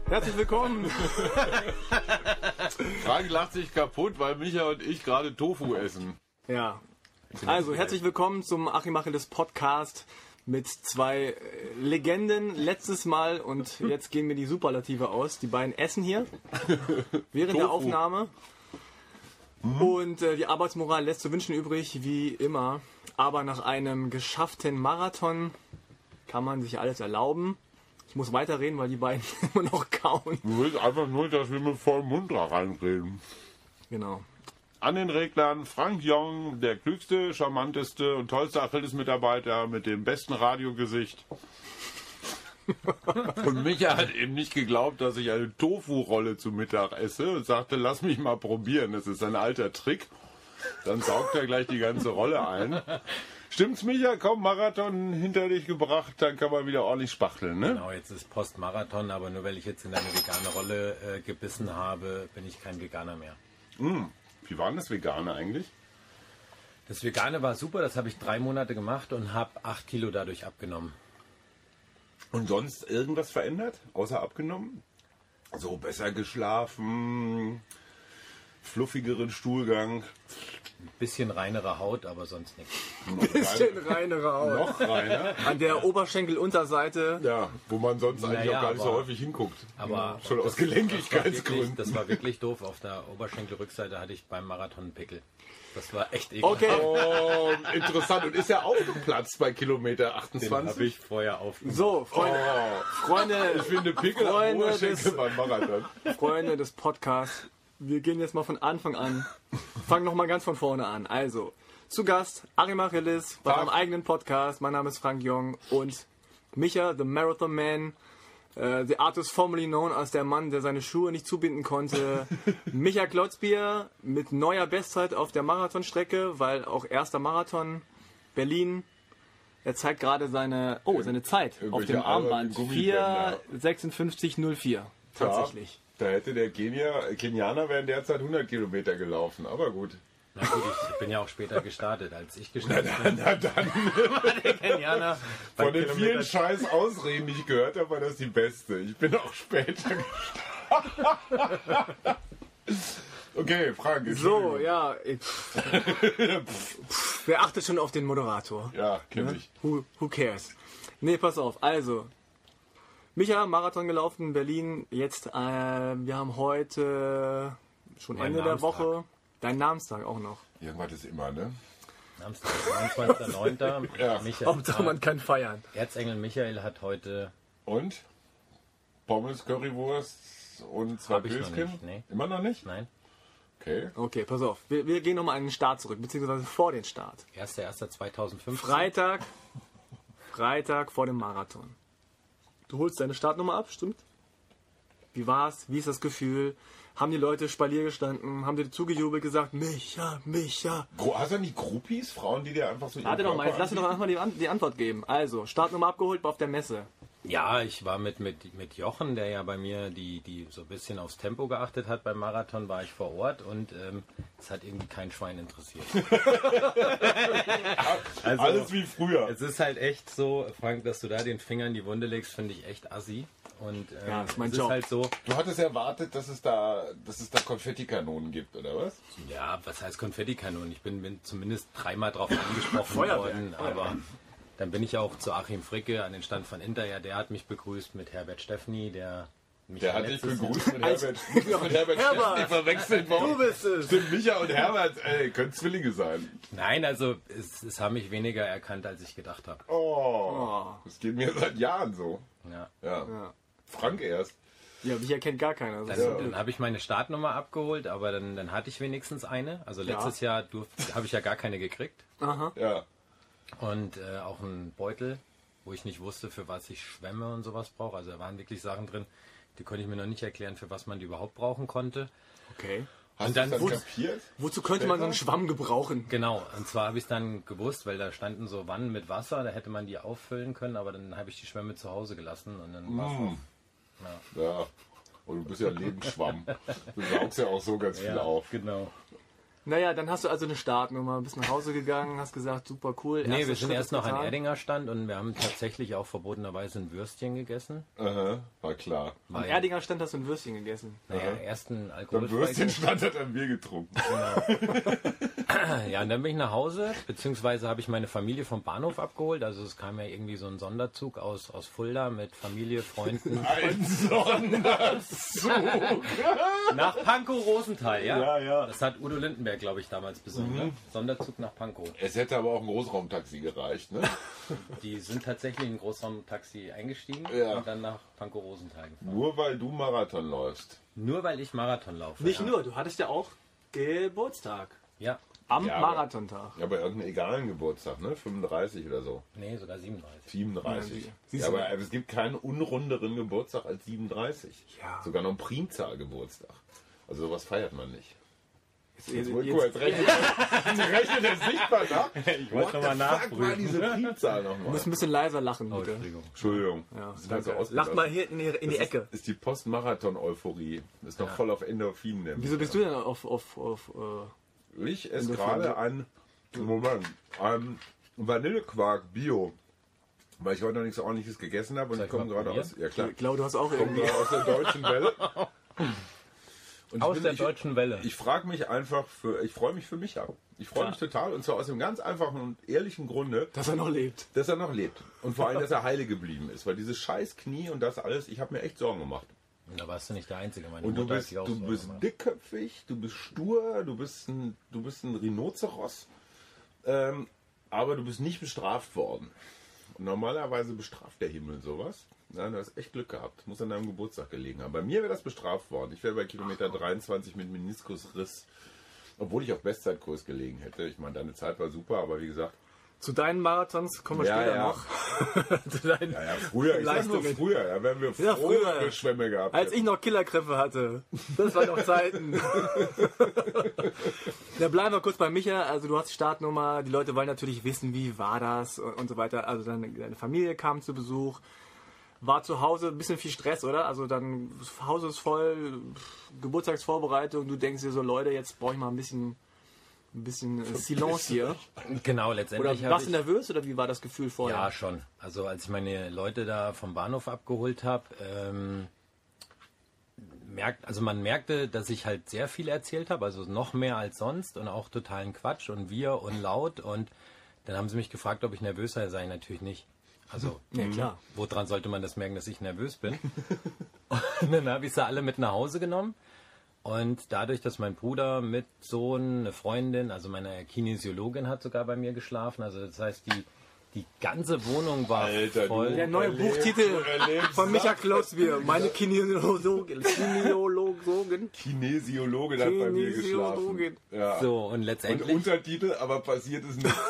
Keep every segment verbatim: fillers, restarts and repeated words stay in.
Herzlich willkommen. Frank lacht sich kaputt, weil Micha und ich gerade Tofu essen. Ja. Also, herzlich willkommen zum Achim Achilles Podcast mit zwei Legenden. Letztes Mal und jetzt gehen mir die Superlative aus. Die beiden essen hier während der Aufnahme. Mhm. Und äh, die Arbeitsmoral lässt zu wünschen übrig, wie immer. Aber nach einem geschafften Marathon kann man sich alles erlauben. Ich muss weiterreden, weil die beiden immer noch kauen. Du willst einfach nur, dass wir mit vollem Mund da reinreden. Genau. An den Reglern Frank Jong, der klügste, charmanteste und tollste Achilles-Mitarbeiter mit dem besten Radiogesicht. Und Micha hat eben nicht geglaubt, dass ich eine Tofu-Rolle zu Mittag esse und sagte, lass mich mal probieren. Das ist ein alter Trick. Dann saugt er gleich die ganze Rolle ein. Stimmt's, Micha? Komm, Marathon hinter dich gebracht, dann kann man wieder ordentlich spachteln, ne? Genau, jetzt ist Post-Marathon, aber nur weil ich jetzt in eine vegane Rolle äh, gebissen habe, bin ich kein Veganer mehr. Mm, wie war denn das Vegane eigentlich? Das Vegane war super, das habe ich drei Monate gemacht und habe acht Kilo dadurch abgenommen. Und sonst irgendwas verändert, außer abgenommen? So besser geschlafen, fluffigeren Stuhlgang. Ein bisschen reinere Haut, aber sonst nichts. Ein bisschen reinere Haut. Noch reiner? An der Oberschenkelunterseite. Ja, wo man sonst eigentlich Naja, auch gar nicht so aber- häufig hinguckt. Aber Schon aus das Gelenkigkeitsgründen. war wirklich- Das war wirklich doof. Auf der Oberschenkelrückseite hatte ich beim Marathon einen Pickel. Das war echt ekelhaft. Okay. Oh, interessant. Und ist ja auch geplatzt bei Kilometer Den habe achtundzwanzig. ich vorher aufgemacht. So, Freunde, Oh, Freunde, ich finde Pickel am Freunde Oberschenkel des- beim Marathon. Freunde des Podcasts, wir gehen jetzt mal von Anfang an. Fangen noch mal ganz von vorne an. Also, zu Gast Achim Achilles bei Tag. meinem eigenen Podcast. Mein Name ist Frank Jong und Micha, the Marathon Man. Uh, the artist formerly known als der Mann, der seine Schuhe nicht zubinden konnte. Micha Klotzbier mit neuer Bestzeit auf der Marathonstrecke, weil auch erster Marathon Berlin. Er zeigt gerade seine, oh, seine Zeit auf Irgendwelche dem Armband. albernen vier Gummibänder. sechsundfünfzig null vier. Tatsächlich. Ja, da hätte der Kenia, Kenianer wären derzeit hundert Kilometer gelaufen. Aber gut. Na gut, ich bin ja auch später gestartet. Als ich gestartet bin, Na dann, war der Kenianer bei von den vielen Kilometer scheiß Ausreden, die ich gehört habe, war das die beste. Ich bin auch später gestartet. Okay, Frank. So, Entschuldigung. ja. ich- Pff, wer achtet schon auf den Moderator? Ja, kenn ich. Who, who cares? Nee, pass auf. Also, Micha, Marathon gelaufen in Berlin. Jetzt, äh, wir haben heute schon Mein Ende der Namenstag. Woche. Dein Namenstag auch noch. Irgendwas ist immer, ne? Samstag, neunundzwanzigster neunter Ja. Hauptsache, man kann feiern. Erzengel Michael hat heute, Und? Pommes, Currywurst und zwei Hab ich noch Pilzchen? nicht, nee. Immer noch nicht? nein, Okay. Okay, pass auf. Wir, wir gehen nochmal an den Start zurück, beziehungsweise vor den Start. erster erster zweitausendfünfzehn. Freitag, Freitag vor dem Marathon. Du holst deine Startnummer ab, stimmt? Wie war's? Wie ist das Gefühl? Haben die Leute Spalier gestanden? Haben dir zugejubelt, gesagt, Micha, Micha? Gro- Hast du nicht Groupies? Frauen, die dir einfach so... Warte ihren doch mal, jetzt Körper lass mir doch erstmal die, An- die Antwort geben. Also, Startnummer abgeholt auf der Messe. Ja, ich war mit, mit, mit Jochen, der ja bei mir die, die so ein bisschen aufs Tempo geachtet hat beim Marathon, war ich vor Ort und ähm, es hat irgendwie kein Schwein interessiert. Also, Alles wie früher. es ist halt echt so, Frank, dass du da den Finger in die Wunde legst, finde ich echt assi. Und ähm, Ja, das ist mein es Job. ist halt so, Du hattest erwartet, dass es da, dass es da Konfettikanonen gibt, oder was? ja, was heißt Konfettikanonen? Ich bin, bin zumindest dreimal drauf angesprochen Feuerwerk, worden, aber dann bin ich auch zu Achim Fricke an den Stand von Inter. Ja, der hat mich begrüßt mit Herbert Steffni, der mich Der hat dich letztes- begrüßt mit Als- Herbert. mit Herbert Herbert! Steffni verwechselt worden. Du bist es! Stimmt, Micha und Herbert, ey, können Zwillinge sein. Nein, also es, es haben mich weniger erkannt, als ich gedacht habe. Oh, das geht mir seit Jahren so. Ja. Ja. Ja, Frank erst. ja mich erkennt gar keiner. Das Dann, ist- dann habe ich meine Startnummer abgeholt, aber dann, dann hatte ich wenigstens eine. Also letztes Jahr durfte- habe ich ja gar keine gekriegt. Aha. Ja. Und äh, auch einen Beutel, wo ich nicht wusste, für was ich Schwämme und sowas brauche. Also da waren wirklich Sachen drin, die konnte ich mir noch nicht erklären, für was man die überhaupt brauchen konnte. Okay. Hast Und du dann das wusste- kapiert? Wozu könnte man so einen Schwamm gebrauchen? Genau, und zwar habe ich es dann gewusst, weil da standen so Wannen mit Wasser, da hätte man die auffüllen können, aber dann habe ich die Schwämme zu Hause gelassen und dann war es Mm. Ja. Und du bist ja ein Lebensschwamm. Du saugst ja auch so ganz viel ja, auf. genau. Naja, dann hast du also eine Startnummer, bist nach Hause gegangen, hast gesagt, super cool. Nee, erster wir sind Schritt erst ist noch an getan. Erdinger Stand und wir haben tatsächlich auch verbotenerweise ein Würstchen gegessen. Aha, war klar. Am Erdinger Stand hast du ein Würstchen gegessen. Naja, erst ein Beim alkoholfreies. Würstchenstand hat er ein Bier getrunken. Ja, und dann bin ich nach Hause, beziehungsweise habe ich meine Familie vom Bahnhof abgeholt. Also es kam ja irgendwie so ein Sonderzug aus, aus Fulda mit Familie, Freunden. Ein Sonderzug. Nach Pankow Rosenthal, ja? Ja, ja. Das hat Udo Lindenberg, glaube ich, damals besungen. Ne? Sonderzug nach Pankow. Es hätte aber auch ein Großraumtaxi gereicht, ne? Die sind tatsächlich in ein Großraumtaxi eingestiegen Ja. und dann nach Pankow Rosenthal gefahren. Nur weil du Marathon läufst. Nur weil ich Marathon laufe. Nicht ja. nur, du hattest ja auch Geburtstag. Ja, Am Ja, aber- Marathontag. Ja, bei irgendeinem egalen Geburtstag, ne? fünfunddreißig oder so. nee, sogar siebenunddreißig. siebenunddreißig. Ja, siehst Ja, du. aber es gibt keinen unrunderen Geburtstag als siebenunddreißig. Ja. Sogar noch ein Primzahlgeburtstag. Also sowas feiert man nicht. Jetzt, Jetzt, jetzt, guck, jetzt rechnet, jetzt rechnet er sichtbar nach. Ich wollte nochmal Fuck war nachprüfen. diese Primzahl du nochmal? musst ein bisschen leiser lachen, Oh, bitte. Entschuldigung. Entschuldigung. Ja, Das ist halt so danke. ausgedacht. Lach mal hier in die, in die Das Ecke. Ist, ist die Post-Marathon-Euphorie. Ist noch voll auf Endorphinen. nämlich. Wieso bist du denn auf... auf, auf äh, Ich esse Endorphine? gerade ein, Moment, ein Vanillequark Bio. Weil ich heute noch nichts Ordentliches gegessen habe und Soll ich ich komme mal gerade aus, probieren? ja klar, ich glaube, du hast auch komme irgendwie... gerade aus der deutschen Welle. Und ich Aus bin- der ich, deutschen Welle. Ich frage mich einfach, für, ich freue mich für mich ab. Ich freue Ja. mich total und zwar aus dem ganz einfachen und ehrlichen Grunde, Dass er noch lebt. dass er noch lebt. Und vor allem, dass er heile geblieben ist. Weil dieses scheiß Knie und das alles, ich habe mir echt Sorgen gemacht. Da warst du nicht der Einzige. Meine Und du Mutter hat bist, sich auch du so bist gemacht. dickköpfig, du bist stur, du bist ein, du bist ein Rhinoceros. Ähm, aber du bist nicht bestraft worden. Und normalerweise bestraft der Himmel sowas. Nein, du hast echt Glück gehabt. Muss an deinem Geburtstag gelegen haben. Bei mir wäre das bestraft worden. Ich wäre bei Kilometer dreiundzwanzig mit Meniskusriss. Obwohl ich auf Bestzeitkurs gelegen hätte. Ich meine, deine Zeit war super, aber wie gesagt. Zu deinen Marathons kommen wir Ja, später ja. noch. Zu deinen Ja, ja, früher, ich sag nur Leistungen. früher, ja, wären wir Ja, froh, früher. wenn wir Schwämme gehabt Als hätten. ich noch Killerkräfte hatte. Das waren noch Zeiten. Da bleiben wir kurz bei Micha. Also du hast die Startnummer. Die Leute wollen natürlich wissen, wie war das und, und so weiter. Also deine, deine Familie kam zu Besuch. War zu Hause ein bisschen viel Stress, oder? Also dann, das Haus ist voll, Geburtstagsvorbereitung. Du denkst dir so, Leute, jetzt brauche ich mal ein bisschen, ein bisschen äh, Silence hier. Genau, Oder letztendlich habe warst ich... du nervös oder wie war das Gefühl vorher? Ja, schon. Also als ich meine Leute da vom Bahnhof abgeholt habe, ähm, merkt, also man merkte, dass ich halt sehr viel erzählt habe, also noch mehr als sonst und auch totalen Quatsch und wir und laut und dann haben sie mich gefragt, ob ich nervös sei, sei ich natürlich nicht. Also, Ja, klar. woran sollte man das merken, dass ich nervös bin? Und dann habe ich sie alle mit nach Hause genommen. Und dadurch, dass mein Bruder mit Sohn, eine Freundin, also meine Kinesiologin hat sogar bei mir geschlafen. Also das heißt, die, die ganze Wohnung war Alter, voll. du- Der neue Erlebst- Buchtitel erlebst von Micha Sachen. Klausbier. Meine Kinesiologin. Kinesiologin. Kinesiologe hat bei mir geschlafen. Kinesiologin. Ja. So, und Und letztendlich, Untertitel, aber passiert es nicht.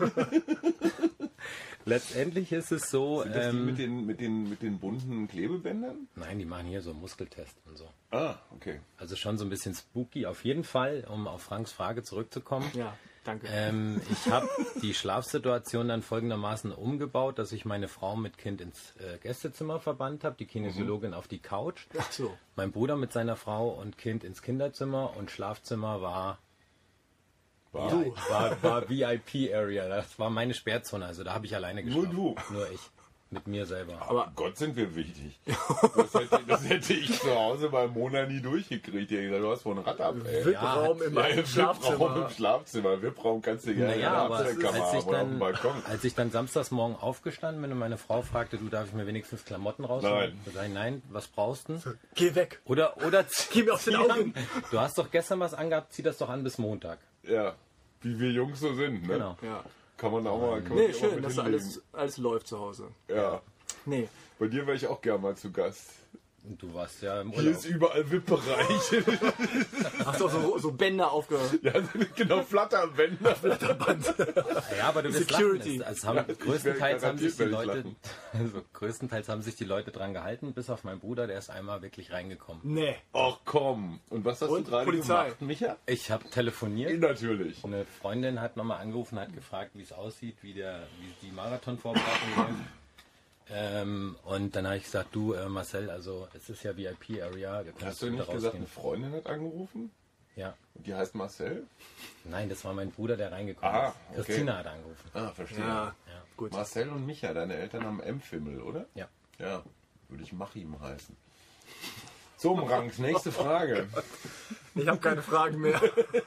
letztendlich ist es so, Sind das die ähm, mit den, mit, den, mit den bunten Klebebändern? nein, die machen hier so Muskeltest und so. Ah, okay. Also schon so ein bisschen spooky. Auf jeden Fall, um auf Franks Frage zurückzukommen. Ja, danke. Ähm, ich habe die Schlafsituation dann folgendermaßen umgebaut, dass ich meine Frau mit Kind ins äh, Gästezimmer verbannt habe, die Kinesiologin auf die Couch, Ach so. mein Bruder mit seiner Frau und Kind ins Kinderzimmer und Schlafzimmer war War. war, war V I P-Area. Das war meine Sperrzone, also da habe ich alleine Nur geschlafen. du. Nur ich. Mit mir selber. Aber Gott sind wir wichtig. Das hätte, das hätte ich zu Hause bei Mona nie durchgekriegt. Die hat gesagt, du hast wohl ein Rad ab, ey. VIP-Raum Ja, im Ja, eigenen im Schlafzimmer. Schlafzimmer. Im Schlafzimmer. VIP-Raum kannst du gerne Naja, in der aber als Abstellkammer ich, haben oder auf dem dann, Balkon. als ich dann samstags morgen aufgestanden bin und meine Frau fragte, du, darf ich mir wenigstens Klamotten rausnehmen? Nein. Da sag ich, nein, was brauchst du? Geh weg. Oder, oder Geh mir aus den zieh Augen. an. Du hast doch gestern was angehabt, zieh das doch an bis Montag. Ja, wie wir Jungs so sind, ne? Genau. Ja. Kann man auch mal. Kann man Nee, sich auch mal schön, mit dass hinlegen. alles, alles läuft zu Hause. Ja. Nee. Bei dir wäre ich auch gerne mal zu Gast. Und du warst ja im Hier Urlaub. ist überall V I P-Bereich. Hast du auch so, so Bänder aufgehört? Ja, genau, Flatterbänder. Ja, aber du bist Security. lachen. Es, es haben, Ja, ich größtenteils werde haben sich die garantiert, Leute, also größtenteils haben sich die Leute dran gehalten, bis auf meinen Bruder, der ist einmal wirklich reingekommen. Nee. Ach komm. Und was hast Und du gerade Polizei. gemacht, Micha? Ich habe telefoniert. Natürlich. Eine Freundin hat nochmal angerufen, hat gefragt, wie es aussieht, wie, der, wie die Marathonvorbereitung läuft. Ähm, und dann habe ich gesagt, du äh, Marcel, also es ist ja V I P-Area, wir können Hast du jetzt nicht wieder gesagt, rausgehen. eine Freundin hat angerufen? Ja. Und die heißt Marcel? Nein, das war mein Bruder, der reingekommen Ah, ist. okay. Christina hat angerufen. Ah, verstehe. Ja, Ja. gut. Marcel und Micha, deine Eltern haben M-Fimmel, oder? Ja. Ja, würde ich Machim heißen. So, Rank, nächste Frage. Ich habe keine Fragen mehr.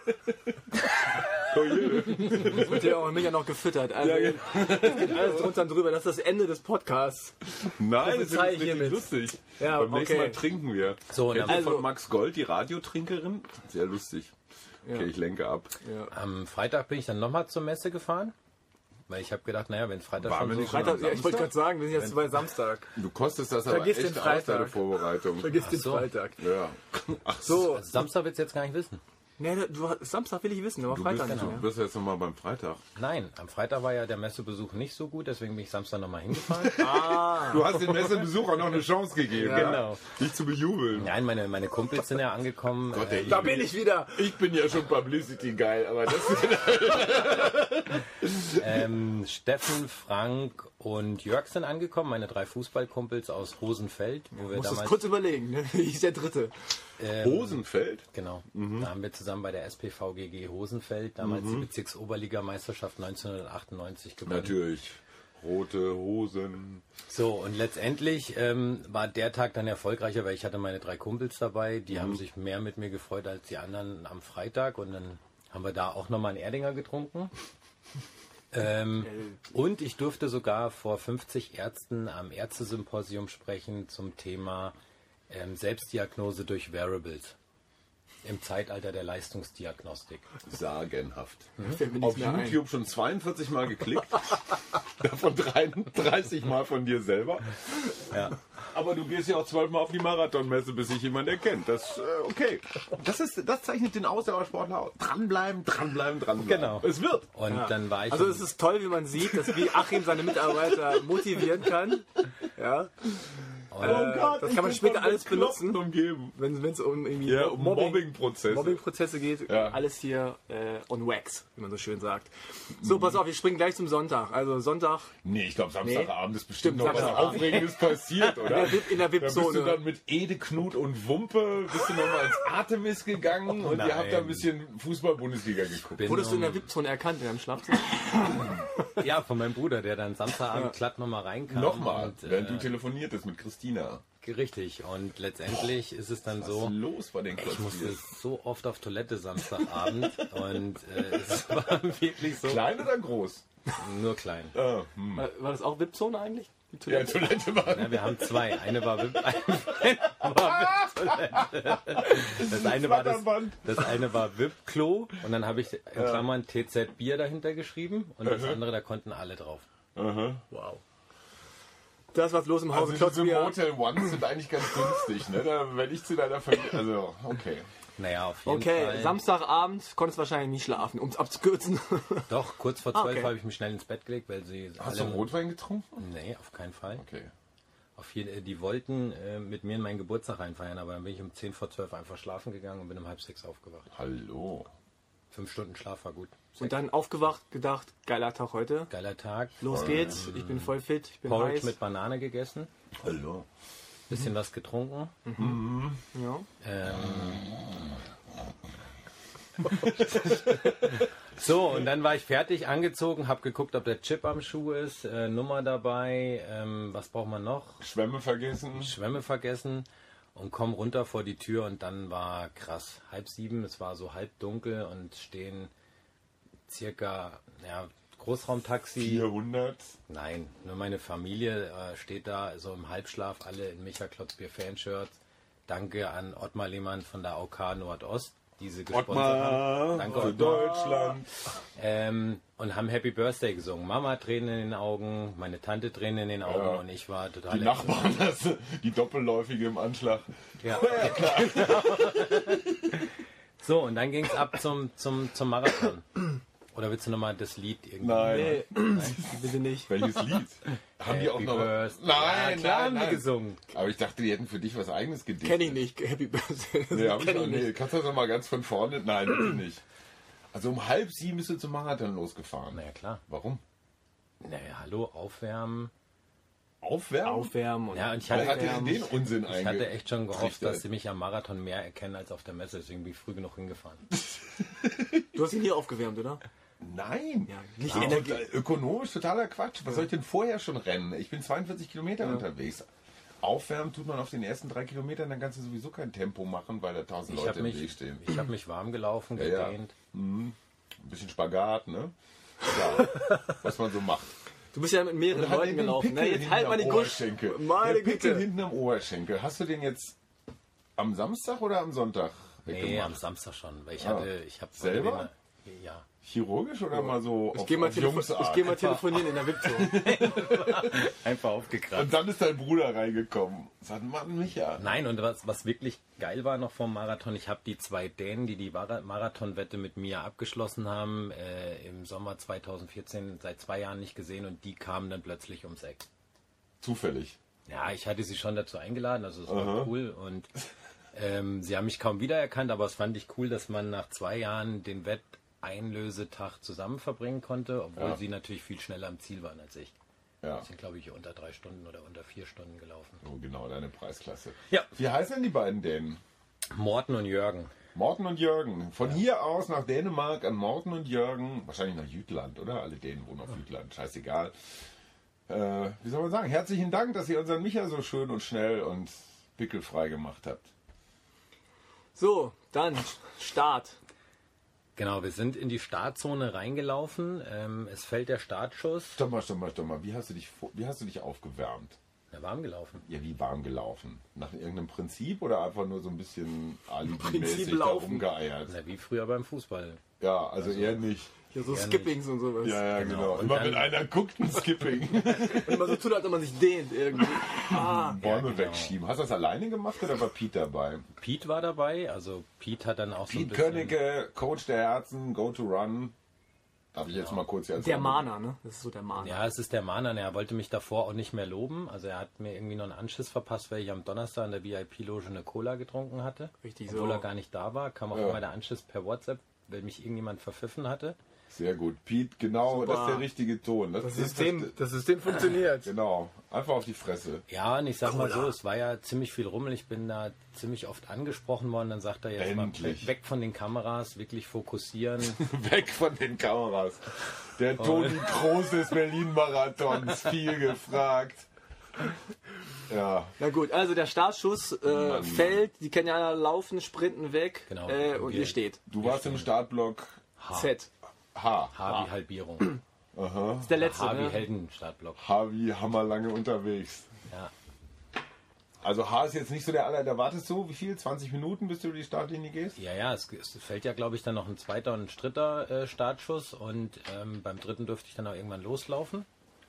Oh je. Das wird ja auch mega noch gefüttert. Also, Ja, es geht alles drunter und drüber. Das ist das Ende des Podcasts. Nein, das ist Prophezei ich richtig hiermit. lustig. Ja, Beim nächsten okay. Mal trinken wir. So, und Kennst du also- von Max Gold, die Radiotrinkerin? Sehr lustig. Okay, ich lenke ab. Ja. am Freitag bin ich dann nochmal zur Messe gefahren, weil ich habe gedacht, naja, wenn Freitag Waren schon wir so... nicht schon Freitag, ja, ich wollte gerade sagen, wir sind jetzt bei Samstag. Du kostest das aber Vergiss echt den aus, Freitag. deine Vorbereitung. Vergiss den so. Freitag. Ja. Ach so. So, Also Samstag willst du jetzt gar nicht wissen. nee, du, Samstag will ich wissen, aber Du Freitag bist, nicht du mehr. bist jetzt nochmal beim Freitag. Nein, am Freitag war ja der Messebesuch nicht so gut, deswegen bin ich Samstag nochmal hingefahren. Du hast den Messebesucher noch eine Chance gegeben, Ja. Genau. dich zu bejubeln. Nein, meine, meine Kumpels sind ja angekommen. Gott, äh, ey, Da bin ich wieder. Ich bin ja schon Publicity geil, aber das ähm, Steffen, Frank und Jörg sind angekommen, meine drei Fußballkumpels aus Rosenfeld, wo wir Muss das damals... kurz überlegen. Ne? Wie ist der dritte? Hosenfeld. Genau. Da haben wir zusammen bei der S P V G G Hosenfeld damals die Bezirksoberligameisterschaft neunzehnhundertachtundneunzig gewonnen. Natürlich. Rote Hosen. So, und letztendlich ähm, war der Tag dann erfolgreicher, weil ich hatte meine drei Kumpels dabei, die haben sich mehr mit mir gefreut als die anderen am Freitag und dann haben wir da auch nochmal einen Erdinger getrunken. Ähm, und ich durfte sogar vor fünfzig Ärzten am Ärztesymposium sprechen zum Thema ähm, Selbstdiagnose durch Wearables im Zeitalter der Leistungsdiagnostik. Sagenhaft. Fällt mir Auf nichts mehr ein. YouTube schon zweiundvierzig Mal geklickt. Davon dreiunddreißig Mal von dir selber. Ja. Aber du gehst ja auch zwölfmal auf die Marathonmesse, bis sich jemand erkennt. Das, äh, okay. Das, ist, das zeichnet den Ausdauersportler aus. Dranbleiben, dranbleiben, dranbleiben. Genau. Es wird. Und dann war ich... Also es ist toll, wie man sieht, dass wie Achim seine Mitarbeiter motivieren kann. Ja. Oh Gott, das ich kann man bin später von alles Bekloppten benutzen. umgeben. Wenn es um irgendwie Ja, um Mobbing, Mobbing-Prozesse. Mobbing-Prozesse geht, Ja. alles hier äh, on wax, wie man so schön sagt. So, pass auf, wir springen gleich zum Sonntag. Also Sonntag Nee, ich glaube, Samstagabend ist bestimmt Stimmt, noch was Samstagabend. Aufregendes passiert, oder? in der, VIP, in der Da bist du VIP-Zone. dann mit Ede, Knut und Wumpe, bist du nochmal ins Artemis gegangen und Nein. ihr habt da ein bisschen Fußball-Bundesliga geguckt. bin Wurdest du in der um- VIP-Zone erkannt in deinem Schlafzimmer? Ja, von meinem Bruder, der dann Samstagabend glatt nochmal reinkam. Nochmal, Und, während äh, du telefoniertest mit Christina. Richtig. Und letztendlich ist es dann Was so, ist los bei den ich musste Klotzbiers? so oft auf Toilette Samstagabend und äh, es war wirklich so Klein oder groß? nur klein. Ah, hm. War, war das auch VIP-Zone eigentlich? Die Ja, Toilette? Toilette war. Ja, wir haben zwei. Eine war VIP, eine war VIP-Toilette. Das eine war das, Flatterband. das eine war VIP-Klo und dann habe ich in Klammern T Z Bier dahinter geschrieben und das andere, da konnten alle drauf. Wow. Da ist was los im Hause Also diese Klotzbier. Motel Ones sind eigentlich ganz günstig, ne? Da, wenn ich zu deiner Familie. Also, okay. Naja, auf jeden Okay, Fall. Samstagabend konntest wahrscheinlich nicht schlafen, um es abzukürzen. Doch, kurz vor Ah, zwölf okay. habe ich mich schnell ins Bett gelegt, weil sie Hast du alle... Rotwein getrunken? Nee, auf keinen Fall. Okay. Auf jeden, die wollten äh, mit mir in meinen Geburtstag reinfeiern, aber dann bin ich um zehn vor zwölf einfach schlafen gegangen und bin um halb sechs aufgewacht. Hallo. Fünf Stunden Schlaf war gut. Und dann aufgewacht, gedacht, geiler Tag heute. Geiler Tag. Los geht's, ich bin voll fit, ich bin Porridge heiß. mit Banane gegessen, Hallo. bisschen was getrunken. Ja. Ähm, so, und dann war ich fertig, angezogen, habe geguckt, ob der Chip am Schuh ist, äh, Nummer dabei, ähm, was braucht man noch? Schwämme vergessen. Schwämme vergessen und komm runter vor die Tür und dann war krass. Halb sieben, es war so halb dunkel und stehen circa, ja, Großraumtaxi. vierhundert. Nein, nur meine Familie äh, steht da so im Halbschlaf, alle in Micha Klotzbier Fanshirts. Danke an Ottmar Lehmann von der A O K Nordost, diese gesponsert haben. Ottmar Danke für Ottmar. Deutschland. Ähm, und haben Happy Birthday gesungen. Mama hat Tränen in den Augen, meine Tante Tränen in den Augen Ja. und ich war total Die Nachbarn, das, die Doppelläufige im Anschlag. Ja. So, und dann ging es ab zum, zum, zum Marathon. Oder willst du nochmal das Lied irgendwie? Nein. Nee, bitte nicht. Welches Lied? Haben die auch Happy noch. Birthday. Nein, Ja, klar nein, haben die nein. gesungen. Aber ich dachte, die hätten für dich was eigenes gedichtet. Kenn ich nicht, Happy Birthday. Das Nee, hab ich kenn auch ich nicht. nicht. Kannst du das nochmal ganz von vorne? Nein, bitte nicht. Also um halb sieben bist du zum Marathon losgefahren. Na ja, klar. Warum? Naja, hallo, aufwärmen. Aufwärmen? Aufwärmen und Ja, und ich Wer hatte, hat dir den Unsinn ich hatte echt schon gehofft, eingetrichtert? dass sie mich am Marathon mehr erkennen als auf der Messe. Deswegen bin ich früh genug hingefahren. Du hast ihn hier aufgewärmt, oder? Nein, Ja, nicht Ah, Energie. ökonomisch totaler Quatsch. Was soll ich denn vorher schon rennen? Ich bin zweiundvierzig Kilometer unterwegs. Aufwärmen tut man auf den ersten drei Kilometern, dann kannst du sowieso kein Tempo machen, weil da tausend Ich Leute habe im mich, Weg stehen. ich hab mich warm gelaufen, Ja, ja. gedehnt. Ein bisschen Spagat, ne? Ja, was man so macht. Du bist ja mit mehreren Und hat Leuten den gelaufen. Pickel Ne? Jetzt hinten halt mal am die Gusch. Oberschenkel. Meine Der Pickel Güte. hinten am Oberschenkel. Hast du den jetzt am Samstag oder am Sonntag Nee, weggemacht? am Samstag schon. Weil ich Ah. hatte, ich habe Selber? Ja. Chirurgisch oder mal so Ich auf, gehe mal, auf telefo Jungsart? ich geh mal telefonieren in der V I P-Zone. Einfach aufgekratzt. Und dann ist dein Bruder reingekommen. Sagt, Mann, Micha. Nein, und was, was wirklich geil war noch vom Marathon, ich habe die zwei Dänen, die die Mara- Marathonwette mit mir abgeschlossen haben, äh, im Sommer zweitausendvierzehn seit zwei Jahren nicht gesehen und die kamen dann plötzlich ums Eck. Zufällig. Ja, ich hatte sie schon dazu eingeladen, also es Aha. war cool und ähm, sie haben mich kaum wiedererkannt, aber es fand ich cool, dass man nach zwei Jahren den Wetteinlösetag zusammen verbringen konnte, obwohl Ja. sie natürlich viel schneller am Ziel waren als ich. Ja. Die sind, glaube ich, unter drei Stunden oder unter vier Stunden gelaufen. Oh, genau, deine Preisklasse. Ja. Wie heißen denn die beiden Dänen? Morten und Jürgen. Morten und Jürgen. Von hier aus nach Dänemark an Morten und Jürgen. Wahrscheinlich nach Jütland, oder? Alle Dänen wohnen auf Jütland. Scheißegal. Äh, wie soll man sagen? Herzlichen Dank, dass ihr unseren Micha so schön und schnell und pickelfrei gemacht habt. So, dann Start. Genau, wir sind in die Startzone reingelaufen. Ähm, es fällt der Startschuss. Stopp mal, stopp mal, stopp mal. Wie hast du dich, vor- wie hast du dich aufgewärmt? Na, warm gelaufen. Ja, wie warm gelaufen? Nach irgendeinem Prinzip oder einfach nur so ein bisschen Prinzip alibimäßig da laufen. rumgeeiert? Na, wie früher beim Fußball. Ja, also eher nicht. Hier so Ja, Skippings und sowas. Ja, ja, Genau. genau. Und Immer dann- wenn einer guckt, ein Skipping. Und immer so tun, als ob man sich dehnt irgendwie. Ah, Bäume genau. wegschieben. Hast du das alleine gemacht oder war Pete dabei? Pete war dabei, also Pete hat dann auch so ein Pete bisschen... Könnecke, Coach der Herzen, Go to Run. Darf ich jetzt mal kurz hier als der Mana, ne? Das ist so der Mana. Ja, es ist der Mann, er wollte mich davor auch nicht mehr loben. Also er hat mir irgendwie noch einen Anschiss verpasst, weil ich am Donnerstag in der V I P-Loge eine Cola getrunken hatte. Richtig Obwohl so. er gar nicht da war, kam auch Ja. immer der Anschiss per WhatsApp, weil mich irgendjemand verpfiffen hatte. Sehr gut. Pete, genau, Super. das ist der richtige Ton. Das System, das System funktioniert. Genau. Einfach auf die Fresse. Ja, und ich sag mal Cola. so, es war ja ziemlich viel Rummel. Ich bin da ziemlich oft angesprochen worden. Dann sagt er jetzt Endlich. mal weg von den Kameras, wirklich fokussieren. Weg von den Kameras. Der Toni Kroos des Berlin-Marathons. Viel gefragt. Ja. Na gut, also der Startschuss äh, Mann. fällt, die Kenianer laufen, sprinten weg Genau. äh, und Wir- ihr steht. Du warst im Startblock Z. H. H wie Halbierung. Aha. ist der letzte, H wie ne? Heldenstartblock. H wie hammerlange unterwegs. Ja. Also H ist jetzt nicht so der aller, da wartest du, wie viel? zwanzig Minuten, bis du über die Startlinie gehst? Ja, ja, es, es fällt ja, glaube ich, dann noch ein zweiter und ein dritter äh, Startschuss und ähm, beim dritten dürfte ich dann auch irgendwann loslaufen.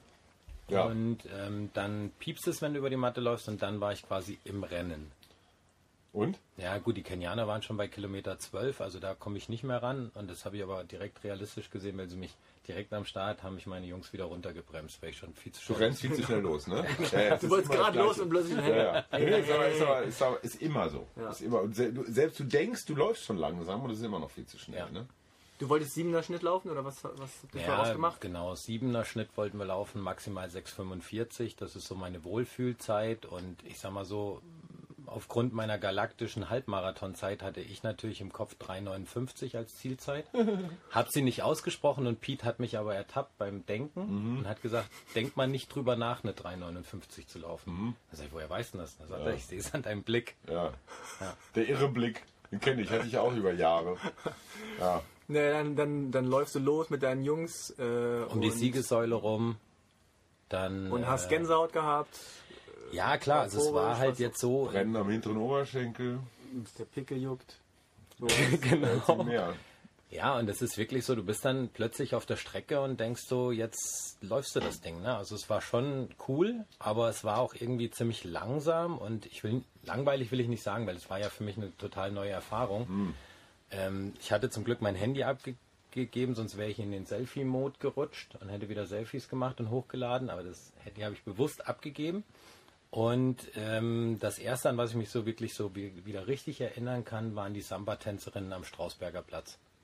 Ja. Und ähm, dann piepst es, wenn du über die Matte läufst und dann war ich quasi im Rennen. Und? Ja gut, die Kenianer waren schon bei Kilometer zwölf, also da komme ich nicht mehr ran und das habe ich aber direkt realistisch gesehen, weil sie mich direkt am Start haben mich meine Jungs wieder runtergebremst, weil ich schon viel zu Du schnell rennst viel zu schnell los, ne? Ja, ja, es Du ist wolltest immer gerade das los Gleiche. und plötzlich ein Ja, Hänger. ja. Nee, ist, aber, ist, aber, ist, aber, ist immer so. Ja. Ist immer, und se, du, selbst du denkst, du läufst schon langsam und es ist immer noch viel zu schnell. Ja. Ne? Du wolltest siebener Schnitt laufen oder was, was habt ihr Ja, voraus gemacht? genau, siebener Schnitt wollten wir laufen, maximal sechs fünfundvierzig, das ist so meine Wohlfühlzeit und ich sag mal so, aufgrund meiner galaktischen Halbmarathonzeit hatte ich natürlich im Kopf drei neunundfünfzig als Zielzeit. Hab sie nicht ausgesprochen und Pete hat mich aber ertappt beim Denken und hat gesagt, denk mal nicht drüber nach, eine drei neunundfünfzig zu laufen. Da sag ich, woher weißt du das? Da sagt er, ich sehe es an deinem Blick. Ja. Der irre Blick, den kenne ich, hatte ich auch über Jahre. Ja. Ne, dann, dann, dann läufst du los mit deinen Jungs äh, Um die und, Siegessäule rum. Dann, und hast äh, Gänsehaut gehabt. ja klar, also es war euphorisch, halt was- jetzt so, Rennen am hinteren Oberschenkel. Der Pickel juckt. So. genau. Mehr. Ja, und es ist wirklich so, du bist dann plötzlich auf der Strecke und denkst so, jetzt läufst du das Ding. Ne? Also es war schon cool, aber es war auch irgendwie ziemlich langsam und ich will, langweilig will ich nicht sagen, weil es war ja für mich eine total neue Erfahrung. Ähm, ich hatte zum Glück mein Handy abgegeben, sonst wäre ich in den Selfie-Mode gerutscht und hätte wieder Selfies gemacht und hochgeladen, aber das Handy habe ich bewusst abgegeben. Und ähm, das erste, an was ich mich so wirklich so wie, wieder richtig erinnern kann, waren die Samba-Tänzerinnen am Strausberger Platz.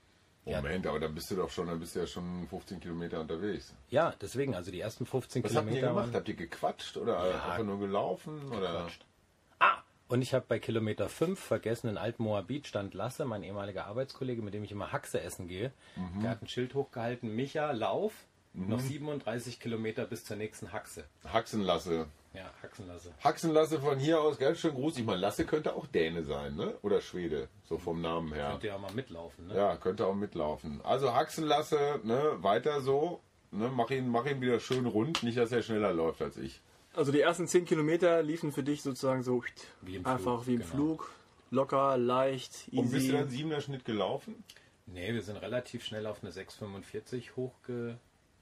Moment, aber da bist du doch schon, da bist du ja schon fünfzehn Kilometer unterwegs. Ja, deswegen, also die ersten fünfzehn Was habt ihr Kilometer gemacht? waren... Habt ihr gequatscht oder einfach nur gelaufen? Oder? Ah! Und ich habe bei Kilometer fünf vergessen, in Alt-Moabit stand Lasse, mein ehemaliger Arbeitskollege, mit dem ich immer Haxe essen gehe. Mhm. Der hat ein Schild hochgehalten, Micha, lauf, noch siebenunddreißig Kilometer bis zur nächsten Haxe. Haxenlasse. Ja, Haxenlasse. Haxenlasse von hier aus ganz schön groß. Ich meine, Lasse könnte auch Däne sein, ne? Oder Schwede, so vom Namen her. Könnt ihr ja mal mitlaufen, ne? Ja, könnte auch mitlaufen. Also Haxenlasse, ne? Weiter so. Ne? Mach ihn, mach ihn wieder schön rund, nicht, dass er schneller läuft als ich. Also die ersten zehn Kilometer liefen für dich sozusagen so Wie im einfach Flug, wie im genau. Flug. Locker, leicht, easy. Und bist du dann siebener Schnitt gelaufen? Nee, wir sind relativ schnell auf eine sechs fünfundvierzig hochge...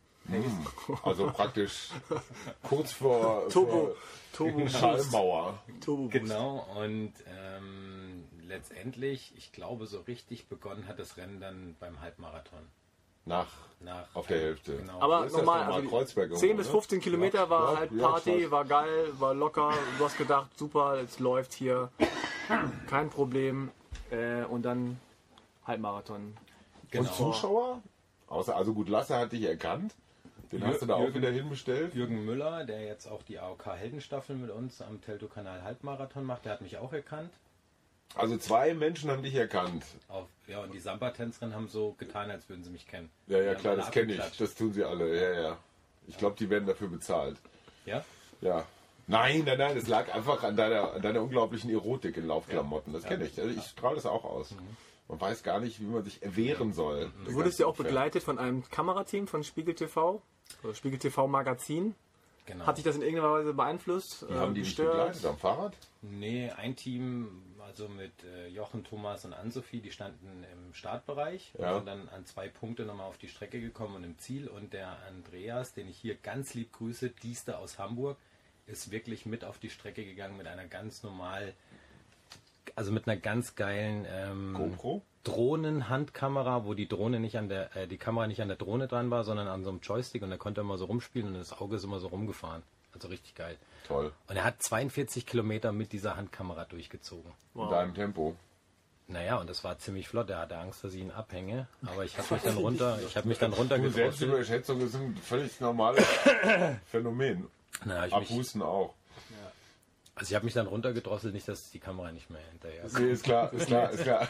Also praktisch kurz vor, Turbo, vor Turbo, Schallmauer. Turbo. Genau, und ähm, letztendlich, ich glaube, so richtig begonnen hat das Rennen dann beim Halbmarathon. Nach, Nach auf der Hälfte. Genau. Aber Ist das normal, normal also Kreuzberg die irgendwo, zehn bis ne? fünfzehn Kilometer war Ja, halt ja, Party, krass. war geil, war locker. Du hast gedacht, super, es läuft hier, kein Problem. Äh, und dann Halbmarathon. Genau. Und Zuschauer? Außer, also gut, Lasse hat dich erkannt. Den hast du da auch Jürgen- wieder hinbestellt. Jürgen Müller, der jetzt auch die A O K-Heldenstaffel mit uns am Teltow-Kanal Halbmarathon macht, der hat mich auch erkannt. Also zwei Menschen haben dich erkannt. Auf, ja, und die Samba-Tänzerinnen haben so getan, als würden sie mich kennen. Ja, Die ja haben klar, alle das kenne ich. abgeklatscht. Das tun sie alle. Ja, ja. Ich glaube, die werden dafür bezahlt. Ja? Ja. Nein, nein, nein, es lag einfach an deiner, an deiner unglaublichen Erotik in Laufklamotten. Das kenne ich. Also ich strahle das auch aus. Man weiß gar nicht, wie man sich erwehren soll. Du wurdest ja auch begleitet von einem Kamerateam von Spiegel T V oder Spiegel T V Magazin. Genau. Hat dich das in irgendeiner Weise beeinflusst? Wie haben die dich begleitet? Am Fahrrad? Nee, ein Team, also mit äh, Jochen, Thomas und Ann-Sophie, die standen im Startbereich Ja. und sind dann an zwei Punkte nochmal auf die Strecke gekommen und im Ziel. Und der Andreas, den ich hier ganz lieb grüße, Diester aus Hamburg, ist wirklich mit auf die Strecke gegangen mit einer ganz normal, also mit einer ganz geilen ähm, GoPro? Drohnen-Handkamera, wo die Drohne nicht an der, äh, die Kamera nicht an der Drohne dran war, sondern an so einem Joystick und da konnte er immer so rumspielen und das Auge ist immer so rumgefahren. Also richtig geil. Toll. Und er hat zweiundvierzig Kilometer mit dieser Handkamera durchgezogen. In deinem Tempo. Naja, und das war ziemlich flott. Er hatte Angst, dass ich ihn abhänge. Aber ich habe mich dann runter, ich habe mich dann Du, runtergedrosselt. Selbstüberschätzung ist ein völlig normales Phänomen. Na, hab ich mich, Abhusten auch. also ich habe mich dann runtergedrosselt, nicht, dass die Kamera nicht mehr hinterher ist. Nee, ist klar, ist klar, ist klar.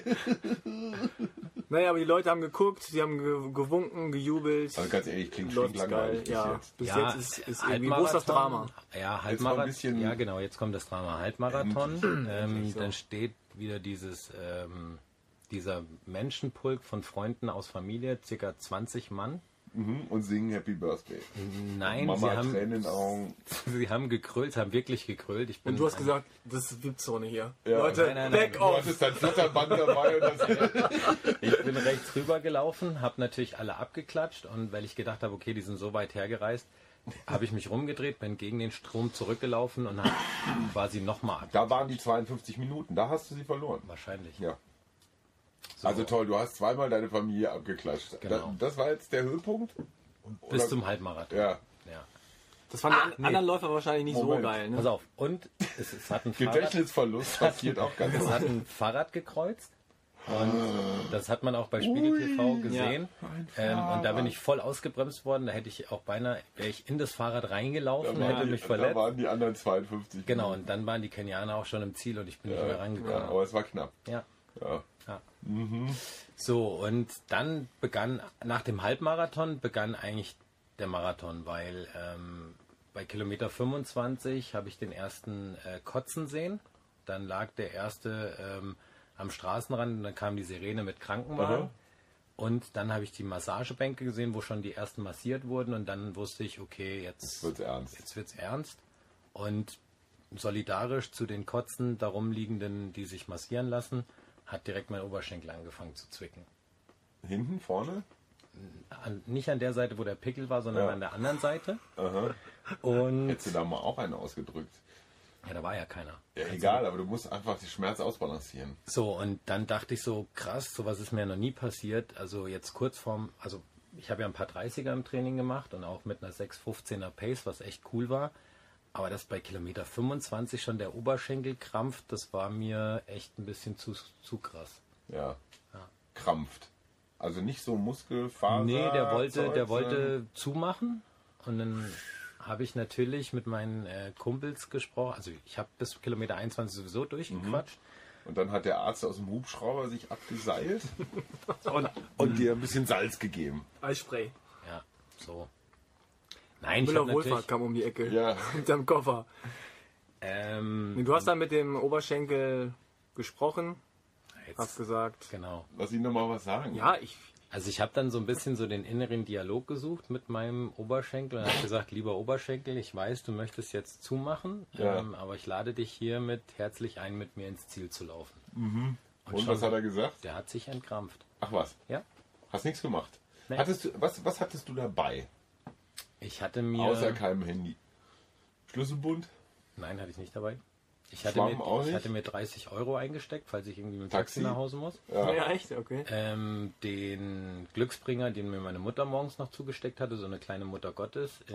Naja, aber die Leute haben geguckt, sie haben ge gewunken, gejubelt. Also ganz ehrlich, klingt Läuft's stinklangweilig bis ja. jetzt. Bis Ja, jetzt ist, ist irgendwie, wo ist das Drama? Ja, Jetzt mal ein Halbmarathon. bisschen- Ja, genau, jetzt kommt das Drama. Halbmarathon. ähm, dann steht wieder dieses, ähm, dieser Menschenpulk von Freunden aus Familie, circa zwanzig Mann. Mhm, und singen Happy Birthday. Nein, Mama sie haben, Tränen in den Augen. sie haben gekrölt, haben wirklich gekrölt. Ich bin Und du hast ein- gesagt, das ist V I P-Zone hier. Ja. Leute, Nein, nein, back nein. Du off! hattest dein Flatterband dabei und das Ich bin rechts rüber gelaufen, habe natürlich alle abgeklatscht und weil ich gedacht habe, okay, die sind so weit hergereist, habe ich mich rumgedreht, bin gegen den Strom zurückgelaufen und habe quasi nochmal ab. Da waren die zweiundfünfzig Minuten, da hast du sie verloren. Wahrscheinlich. Ja. Also toll, du hast zweimal deine Familie abgeklatscht. Genau. Da, das war jetzt der Höhepunkt? Bis Oder- zum Halbmarathon. Ja. Ja. Das fanden die an nee. anderen Läufer wahrscheinlich nicht Moment. so geil. Pass Ne? auf. Und es, es hat ein Fahrrad, Gedächtnisverlust passiert auch ganz es oft. hat ein Fahrrad gekreuzt. Und das hat man auch bei Spiegel T V gesehen. Ähm, und da bin ich voll ausgebremst worden. Da hätte ich auch beinahe, wäre ich in das Fahrrad reingelaufen, Da hätte waren, mich die, da verletzt. waren die anderen zweiundfünfzig. Genau, und dann waren die Kenianer auch schon im Ziel und ich bin nicht mehr Ja, rangekommen. aber es war knapp. Ja. Ja. Ja. So, und dann begann, nach dem Halbmarathon begann eigentlich der Marathon, weil ähm, bei Kilometer fünfundzwanzig habe ich den ersten äh, Kotzen sehen. Dann lag der erste ähm, am Straßenrand und dann kam die Sirene mit Krankenwagen. Aha. Und dann habe ich die Massagebänke gesehen, wo schon die ersten massiert wurden und dann wusste ich, okay, jetzt Wird's ernst. Jetzt wird's ernst. Und solidarisch zu den Kotzen darum liegenden, die sich massieren lassen, hat direkt mein Oberschenkel angefangen zu zwicken. Hinten, vorne? An, nicht an der Seite, wo der Pickel war, sondern Ja. an der anderen Seite. Aha. Und Hättest du da mal auch einen ausgedrückt? ja, da war ja keiner. Ja, egal, aber du musst einfach den Schmerz ausbalancieren. So, und dann dachte ich so, krass, sowas ist mir noch nie passiert. Also jetzt kurz vorm, also ich habe ja ein paar dreißiger im Training gemacht und auch mit einer sechs fünfzehner Pace, was echt cool war. Aber dass bei Kilometer fünfundzwanzig schon der Oberschenkel krampft, das war mir echt ein bisschen zu, zu krass. Ja. Ja. Krampft. Also nicht so Muskelfaser. Nee, der wollte, Zeug, der wollte zumachen und dann habe ich natürlich mit meinen äh, Kumpels gesprochen. Also ich habe bis Kilometer einundzwanzig sowieso durchgequatscht. Und dann hat der Arzt aus dem Hubschrauber sich abgeseilt und, und dir ein bisschen Salz gegeben. Eisspray. Ja, so. Nein, ich Müller habe Wohlfahrt natürlich... kam um die Ecke. Ja. Mit seinem Koffer. Ähm, Du hast dann mit dem Oberschenkel gesprochen, jetzt, hast gesagt, genau. Lass ihn doch mal was sagen. ja, ich, Also ich habe dann so ein bisschen so den inneren Dialog gesucht mit meinem Oberschenkel und habe gesagt, lieber Oberschenkel, ich weiß, du möchtest jetzt zumachen, Ja. ähm, aber ich lade dich hiermit herzlich ein, mit mir ins Ziel zu laufen. Und, schon- was hat er gesagt? Der hat sich entkrampft. Ach was, Ja. hast nichts gemacht. Nee. Hattest du, was, was hattest du dabei? Ich hatte mir... Außer keinem Handy. Schlüsselbund? Nein, hatte ich nicht dabei. Ich hatte, Schwamm mir, auch ich nicht? hatte mir dreißig Euro eingesteckt, falls ich irgendwie mit dem Taxi? Taxi nach Hause muss. Ja. ja, echt, okay. Ähm, den Glücksbringer, den mir meine Mutter morgens noch zugesteckt hatte, so eine kleine Mutter Gottes. In,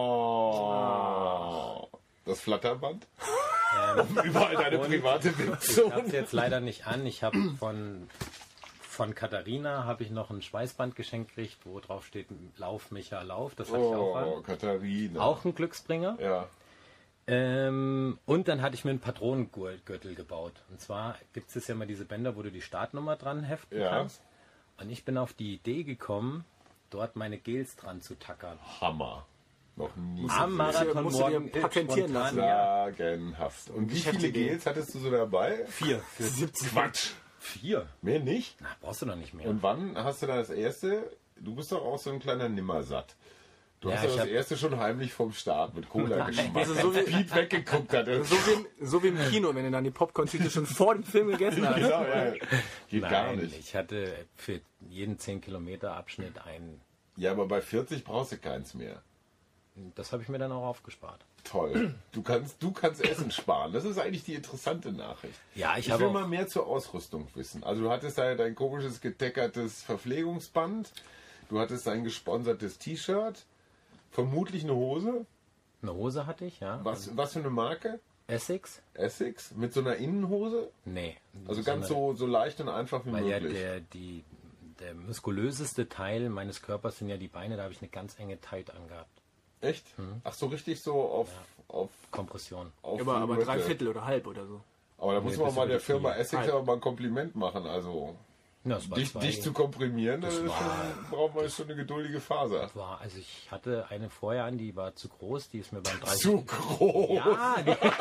Oh. Das Flatterband? ähm, Überall deine Und- private Ich habe es Webzone. jetzt leider nicht an. Ich habe von, von Katharina habe ich noch ein Schweißband geschenkt gekriegt, wo drauf steht Lauf, Micha, Lauf. Das hatte ich auch Oh, an. Katharina. Auch ein Glücksbringer. Ja. Ähm, und dann hatte ich mir einen Patronengürtel gebaut. Und zwar gibt es ja mal diese Bänder, wo du die Startnummer dran heften Ja. kannst. Und ich bin auf die Idee gekommen, dort meine Gels dran zu tackern. Hammer. Noch nie. Am Marathon musst du dir morgen patentieren spontan, lassen. Ja. Sagenhaft. Und wie viele Geschäftsidee. Gels hattest du so dabei? Vier. Quatsch. Vier? Mehr nicht? Na, brauchst du noch nicht mehr. Und wann hast du dann das erste? Du bist doch auch so ein kleiner Nimmersatt. Du Ja, hast ja ich das hab- erste schon heimlich vom Start mit Cola-Geschmack. Also so wie- Piet weggeguckt hat. So wie, im, so wie im Kino, wenn du dann die Popcorn-Tüte schon vor dem Film gegessen hast. Genau, ja. Geht gar Nein, nicht. ich hatte für jeden zehn Kilometer Abschnitt einen. Ja, aber bei vierzig brauchst du keins mehr. Das habe ich mir dann auch aufgespart. Toll. Du kannst, du kannst Essen sparen. Das ist eigentlich die interessante Nachricht. Ja, ich Ich habe will auch- mal mehr zur Ausrüstung wissen. Also du hattest da dein komisches geteckertes Verpflegungsband. Du hattest ein gesponsertes T-Shirt. Vermutlich eine Hose. Eine Hose hatte ich, ja. Was, was für eine Marke? Essex? Essex? Mit so einer Innenhose? Nee. Also ganz eine- so, so leicht und einfach wie Weil ja möglich. der, die, der muskulöseste Teil meines Körpers sind ja die Beine, da habe ich eine ganz enge Tight angehabt. Echt? Ach so, richtig so auf... auf, Kompression. auf Aber, die aber Mitte. drei Viertel oder halb oder so. Aber da muss Nee, man bis mal über der die Firma Knie. Essex aber mal ein Kompliment machen. Also Ja, das war dich, zwei- dich zu komprimieren, das ist war- schon, braucht man schon eine geduldige Faser. war, also ich hatte eine vorher an, die war zu groß, die ist mir beim dreißig Zu groß. Ja,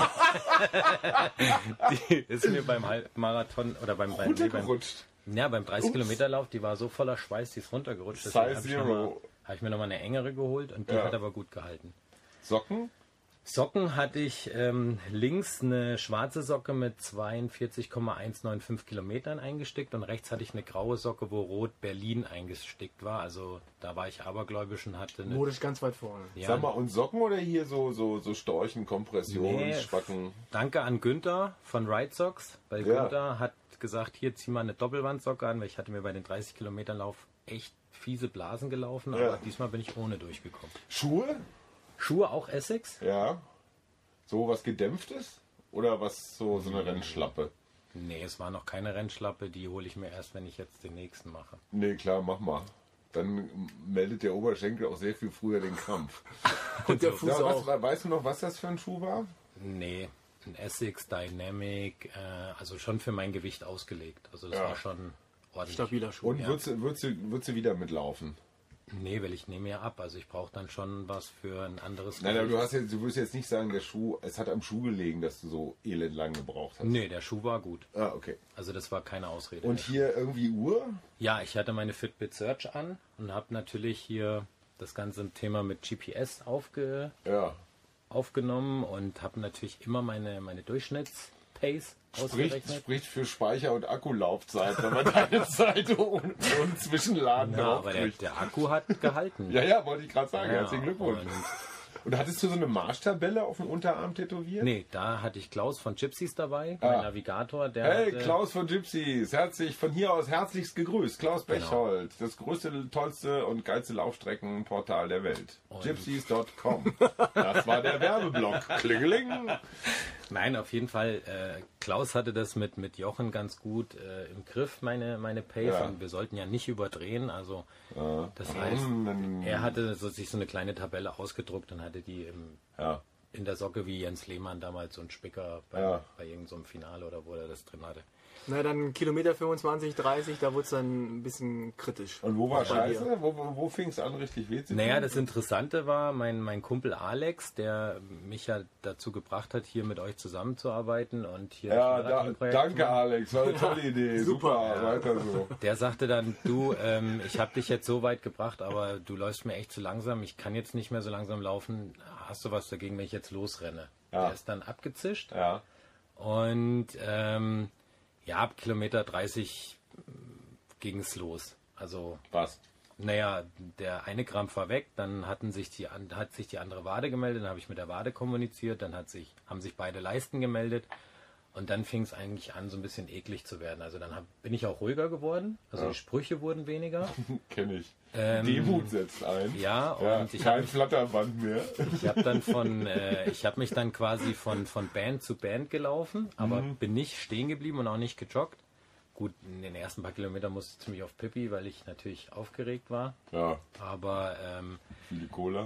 die, die ist mir beim Halbmarathon oder beim, beim, nee, beim, Runtergerutscht. ja, beim dreißig Kilometer Lauf, die war so voller Schweiß, die ist runtergerutscht. Deswegen Size habe ich, noch Zero. mal- hab ich mir nochmal eine engere geholt und die Ja. hat aber gut gehalten. Socken? Socken hatte ich ähm, links eine schwarze Socke mit zweiundvierzig Komma hundertfünfundneunzig Kilometern eingesteckt und rechts hatte ich eine graue Socke, wo rot Berlin eingestickt war. Also da war ich abergläubisch und hatte eine... Modisch ganz weit vorne. Ja, Sag mal, und Socken oder hier so, so, so Storchen, Nee. Kompressionsspacken? Danke an Günther von Ride Socks, weil Ja. Günther hat gesagt, hier zieh mal eine Doppelwandsocke an, weil ich hatte mir bei den dreißig Kilometern Lauf echt fiese Blasen gelaufen, Ja. aber diesmal bin ich ohne durchgekommen. Schuhe? Schuhe auch Essex? Ja. So was Gedämpftes? Oder was so, so eine Rennschlappe? Nee, es war noch keine Rennschlappe, die hole ich mir erst, wenn ich jetzt den nächsten mache. Nee, klar, mach mal. Dann meldet der Oberschenkel auch sehr viel früher den Krampf. Und der Fuß Ja, auch. was, weißt du noch, was das für ein Schuh war? Nee, ein Essex Dynamic, äh, also schon für mein Gewicht ausgelegt. Also das Ja. war schon ordentlich. Stabiler Schuh. Und Ja. würdest, du, würdest, du, würdest du wieder mitlaufen? Nee, weil ich nehme ja ab. Also ich brauche dann schon was für ein anderes Nein, aber du, Gewicht. hast jetzt, du würdest jetzt nicht sagen, der Schuh, es hat am Schuh gelegen, dass du so elend lang gebraucht hast. Nee, der Schuh war gut. Ah, okay. Also das war keine Ausrede. Und hier irgendwie Uhr? Ja, ich hatte meine Fitbit Search an und habe natürlich hier das ganze Thema mit G P S aufge, Ja. aufgenommen und habe natürlich immer meine, meine Durchschnittspace Spricht, ausgerechnet. spricht für Speicher- und Akkulaufzeit, wenn man deine Zeit ohne, ohne Zwischenladen Ja, aber der, draufkriegt. der Akku hat gehalten. Ja, ja, wollte ich gerade sagen. Ja, Herzlichen Glückwunsch. und- Und hattest du so eine Marschtabelle auf dem Unterarm tätowiert? Nee, da hatte ich Klaus von Gypsies dabei, Ah. mein Navigator. Der Hey, hatte, Klaus von Gypsies, herzlich, von hier aus herzlichst gegrüßt. Klaus Genau. Bechhold, das größte, tollste und geilste Laufstreckenportal der Welt. Und- Gypsies Punkt com. Das war der Werbeblock. Klingeling. Nein, auf jeden Fall. Äh, Klaus hatte das mit, mit Jochen ganz gut äh, im Griff, meine, meine Pace. Ja. Und wir sollten ja nicht überdrehen. Also Ja. das heißt, Mm, er hatte so, sich so eine kleine Tabelle ausgedruckt und hatte die im, Ja. in der Socke wie Jens Lehmann damals so ein Spicker bei, Ja. bei irgendeinem so einem Finale oder wo er das drin hatte. Na, dann Kilometer fünfundzwanzig, dreißig, da wurde es dann ein bisschen kritisch. Und wo war Bei Scheiße? dir. Wo, wo, wo fing es an, richtig weh zu Naja, tun? das Interessante war, mein, mein Kumpel Alex, der mich ja dazu gebracht hat, hier mit euch zusammenzuarbeiten und hier Ja, das da, Marathonprojekt zu danke machen. Alex, war eine tolle Idee. Super, Ja. weiter so. Der sagte dann, du, ähm, ich habe dich jetzt so weit gebracht, aber du läufst mir echt zu langsam. Ich kann jetzt nicht mehr so langsam laufen. Hast du was dagegen, wenn ich jetzt losrenne? Ja. Der ist dann abgezischt Ja, und ähm, ja, ab Kilometer dreißig ging es los. Also, was? naja, der eine Krampf war weg, dann hatten sich die, an- hat sich die andere Wade gemeldet, dann habe ich mit der Wade kommuniziert, dann hat sich, haben sich beide Leisten gemeldet und dann fing es eigentlich an, so ein bisschen eklig zu werden. Also dann hab, bin ich auch ruhiger geworden, also Ja. die Sprüche wurden weniger. Kenne ich. Ähm, Demut setzt ein. Ja, und Ja, ich kein habe Flatterband mehr. ich hab dann von, äh, ich habe mich dann quasi von, von Band zu Band gelaufen, aber Mhm. bin nicht stehen geblieben und auch nicht gejoggt. Gut, in den ersten paar Kilometern musste ich ziemlich auf Pipi, weil ich natürlich aufgeregt war. Ja, Aber ähm, viele Cola.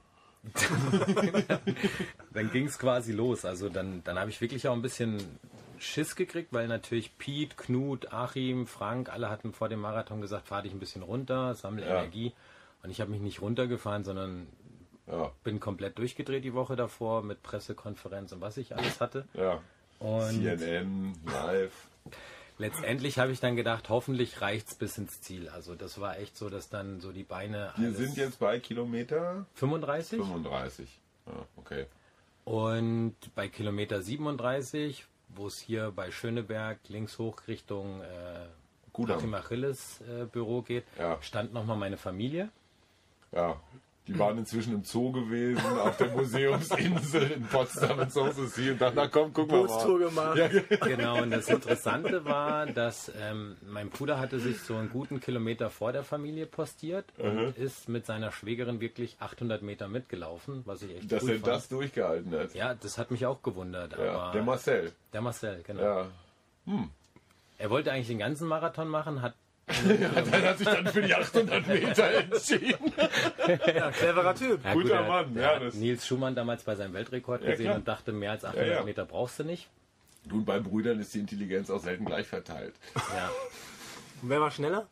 dann ging es quasi los. Also dann, dann habe ich wirklich auch ein bisschen Schiss gekriegt, weil natürlich Piet, Knut, Achim, Frank, alle hatten vor dem Marathon gesagt, fahr dich ein bisschen runter, sammle Ja. Energie. Und ich habe mich nicht runtergefahren, sondern Ja, bin komplett durchgedreht die Woche davor mit Pressekonferenz und was ich alles hatte. ja. Und C N N, live. letztendlich habe ich dann gedacht, hoffentlich reicht's bis ins Ziel. Also das war echt so, dass dann so die Beine Wir alles sind jetzt bei Kilometer fünfunddreißig fünfunddreißig. Ja, okay. und bei Kilometer siebenunddreißig, wo es hier bei Schöneberg links hoch Richtung äh, Kudamm. Achim Achilles äh, Büro geht, Ja. stand nochmal meine Familie. Ja. Die waren inzwischen im Zoo gewesen, auf der Museumsinsel in Potsdam in Sanssouci und dachten, na komm, guck mal. Bootstour mal. gemacht. Ja, Genau, und das Interessante war, dass ähm, mein Bruder hatte sich so einen guten Kilometer vor der Familie postiert und ist mit seiner Schwägerin wirklich achthundert Meter mitgelaufen, was ich echt dass cool er fand. das durchgehalten hat. Ja, das hat mich auch gewundert. Ja, Aber der Marcel. der Marcel, genau. Ja. Er wollte eigentlich den ganzen Marathon machen, hat Dann hat sich dann für die achthundert Meter entschieden. Ja, cleverer Typ. ja, Guter er- Mann, er ja, hat das- Nils Schumann damals bei seinem Weltrekord Ja, gesehen klar. und dachte, mehr als achthundert Ja, ja. Meter brauchst du nicht. Nun, bei Brüdern ist die Intelligenz auch selten gleich verteilt. Ja, Und wer war schneller?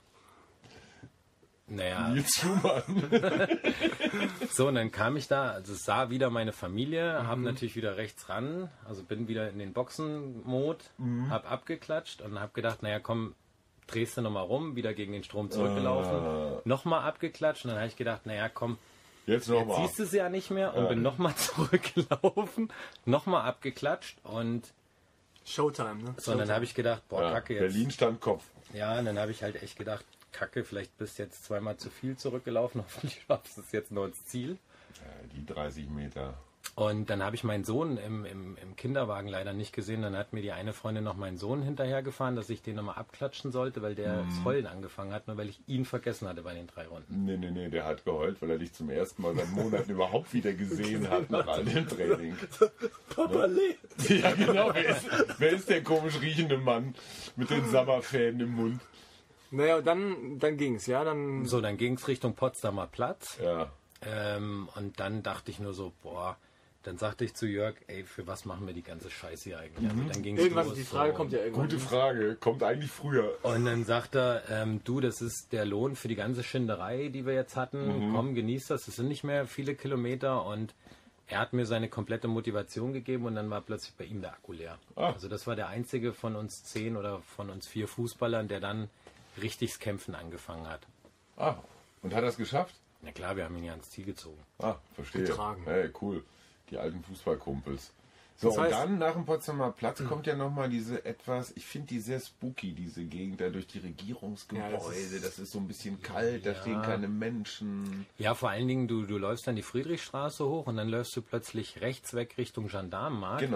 naja, Nils Schumann. so, und dann kam ich da, also sah wieder meine Familie, Mhm. habe natürlich wieder rechts ran, also bin wieder in den Boxen-Mod, Mhm. hab abgeklatscht und hab gedacht, naja, komm, drehst du nochmal rum, wieder gegen den Strom zurückgelaufen, Ah. nochmal abgeklatscht und dann habe ich gedacht, naja, komm, Jetzt jetzt nochmal. siehst du sie ja nicht mehr und Ja. bin nochmal zurückgelaufen, nochmal abgeklatscht und Showtime, ne? so, und dann habe ich gedacht, boah, Ja, kacke, jetzt. Berlin stand Kopf. Ja, und dann habe ich halt echt gedacht, kacke, vielleicht bist du jetzt zweimal zu viel zurückgelaufen, hoffentlich schaffst du es jetzt nur ins Ziel. Ja, die dreißig Meter. Und dann habe ich meinen Sohn im, im, im Kinderwagen leider nicht gesehen. Dann hat mir die eine Freundin noch meinen Sohn hinterhergefahren, dass ich den nochmal abklatschen sollte, weil der das Heulen angefangen hat, nur weil ich ihn vergessen hatte bei den drei Runden. Nee, nee, nee, der hat geheult, weil er dich zum ersten Mal seit Monaten überhaupt wieder gesehen hat nach all dem Training. Papa lebt. Ja, genau. Wer ist, wer ist der komisch riechende Mann mit den Sabberfäden im Mund? Naja, und dann, dann ging's, ja, dann. So, dann ging es Richtung Potsdamer Platz. Ja. Ähm, und dann dachte ich nur so, boah, dann sagte ich zu Jörg, ey, für was machen wir die ganze Scheiße hier eigentlich? Also dann ging's Irgendwas, los, die Frage so. kommt ja irgendwann. Gute Frage. Kommt eigentlich früher. Und dann sagt er, ähm, du, das ist der Lohn für die ganze Schinderei, die wir jetzt hatten. Komm, genieß das. Es sind nicht mehr viele Kilometer. Und er hat mir seine komplette Motivation gegeben und dann war plötzlich bei ihm der Akku leer. Ah. Also das war der einzige von uns zehn oder von uns vier Fußballern, der dann richtig das Kämpfen angefangen hat. Ah, und hat er es geschafft? Na klar, wir haben ihn ja ans Ziel gezogen. Ah, verstehe. Getragen. Hey, cool. Die alten Fußballkumpels. So, Das und heißt- dann nach dem Potsdamer Platz kommt ja nochmal diese etwas, ich finde die sehr spooky, diese Gegend da durch die Regierungsgebäude. Ja, das ist- das, ist so ein bisschen kalt, da stehen keine Menschen. Ja, vor allen Dingen, du, du läufst dann die Friedrichstraße hoch und dann läufst du plötzlich rechts weg Richtung Gendarmenmarkt. Genau.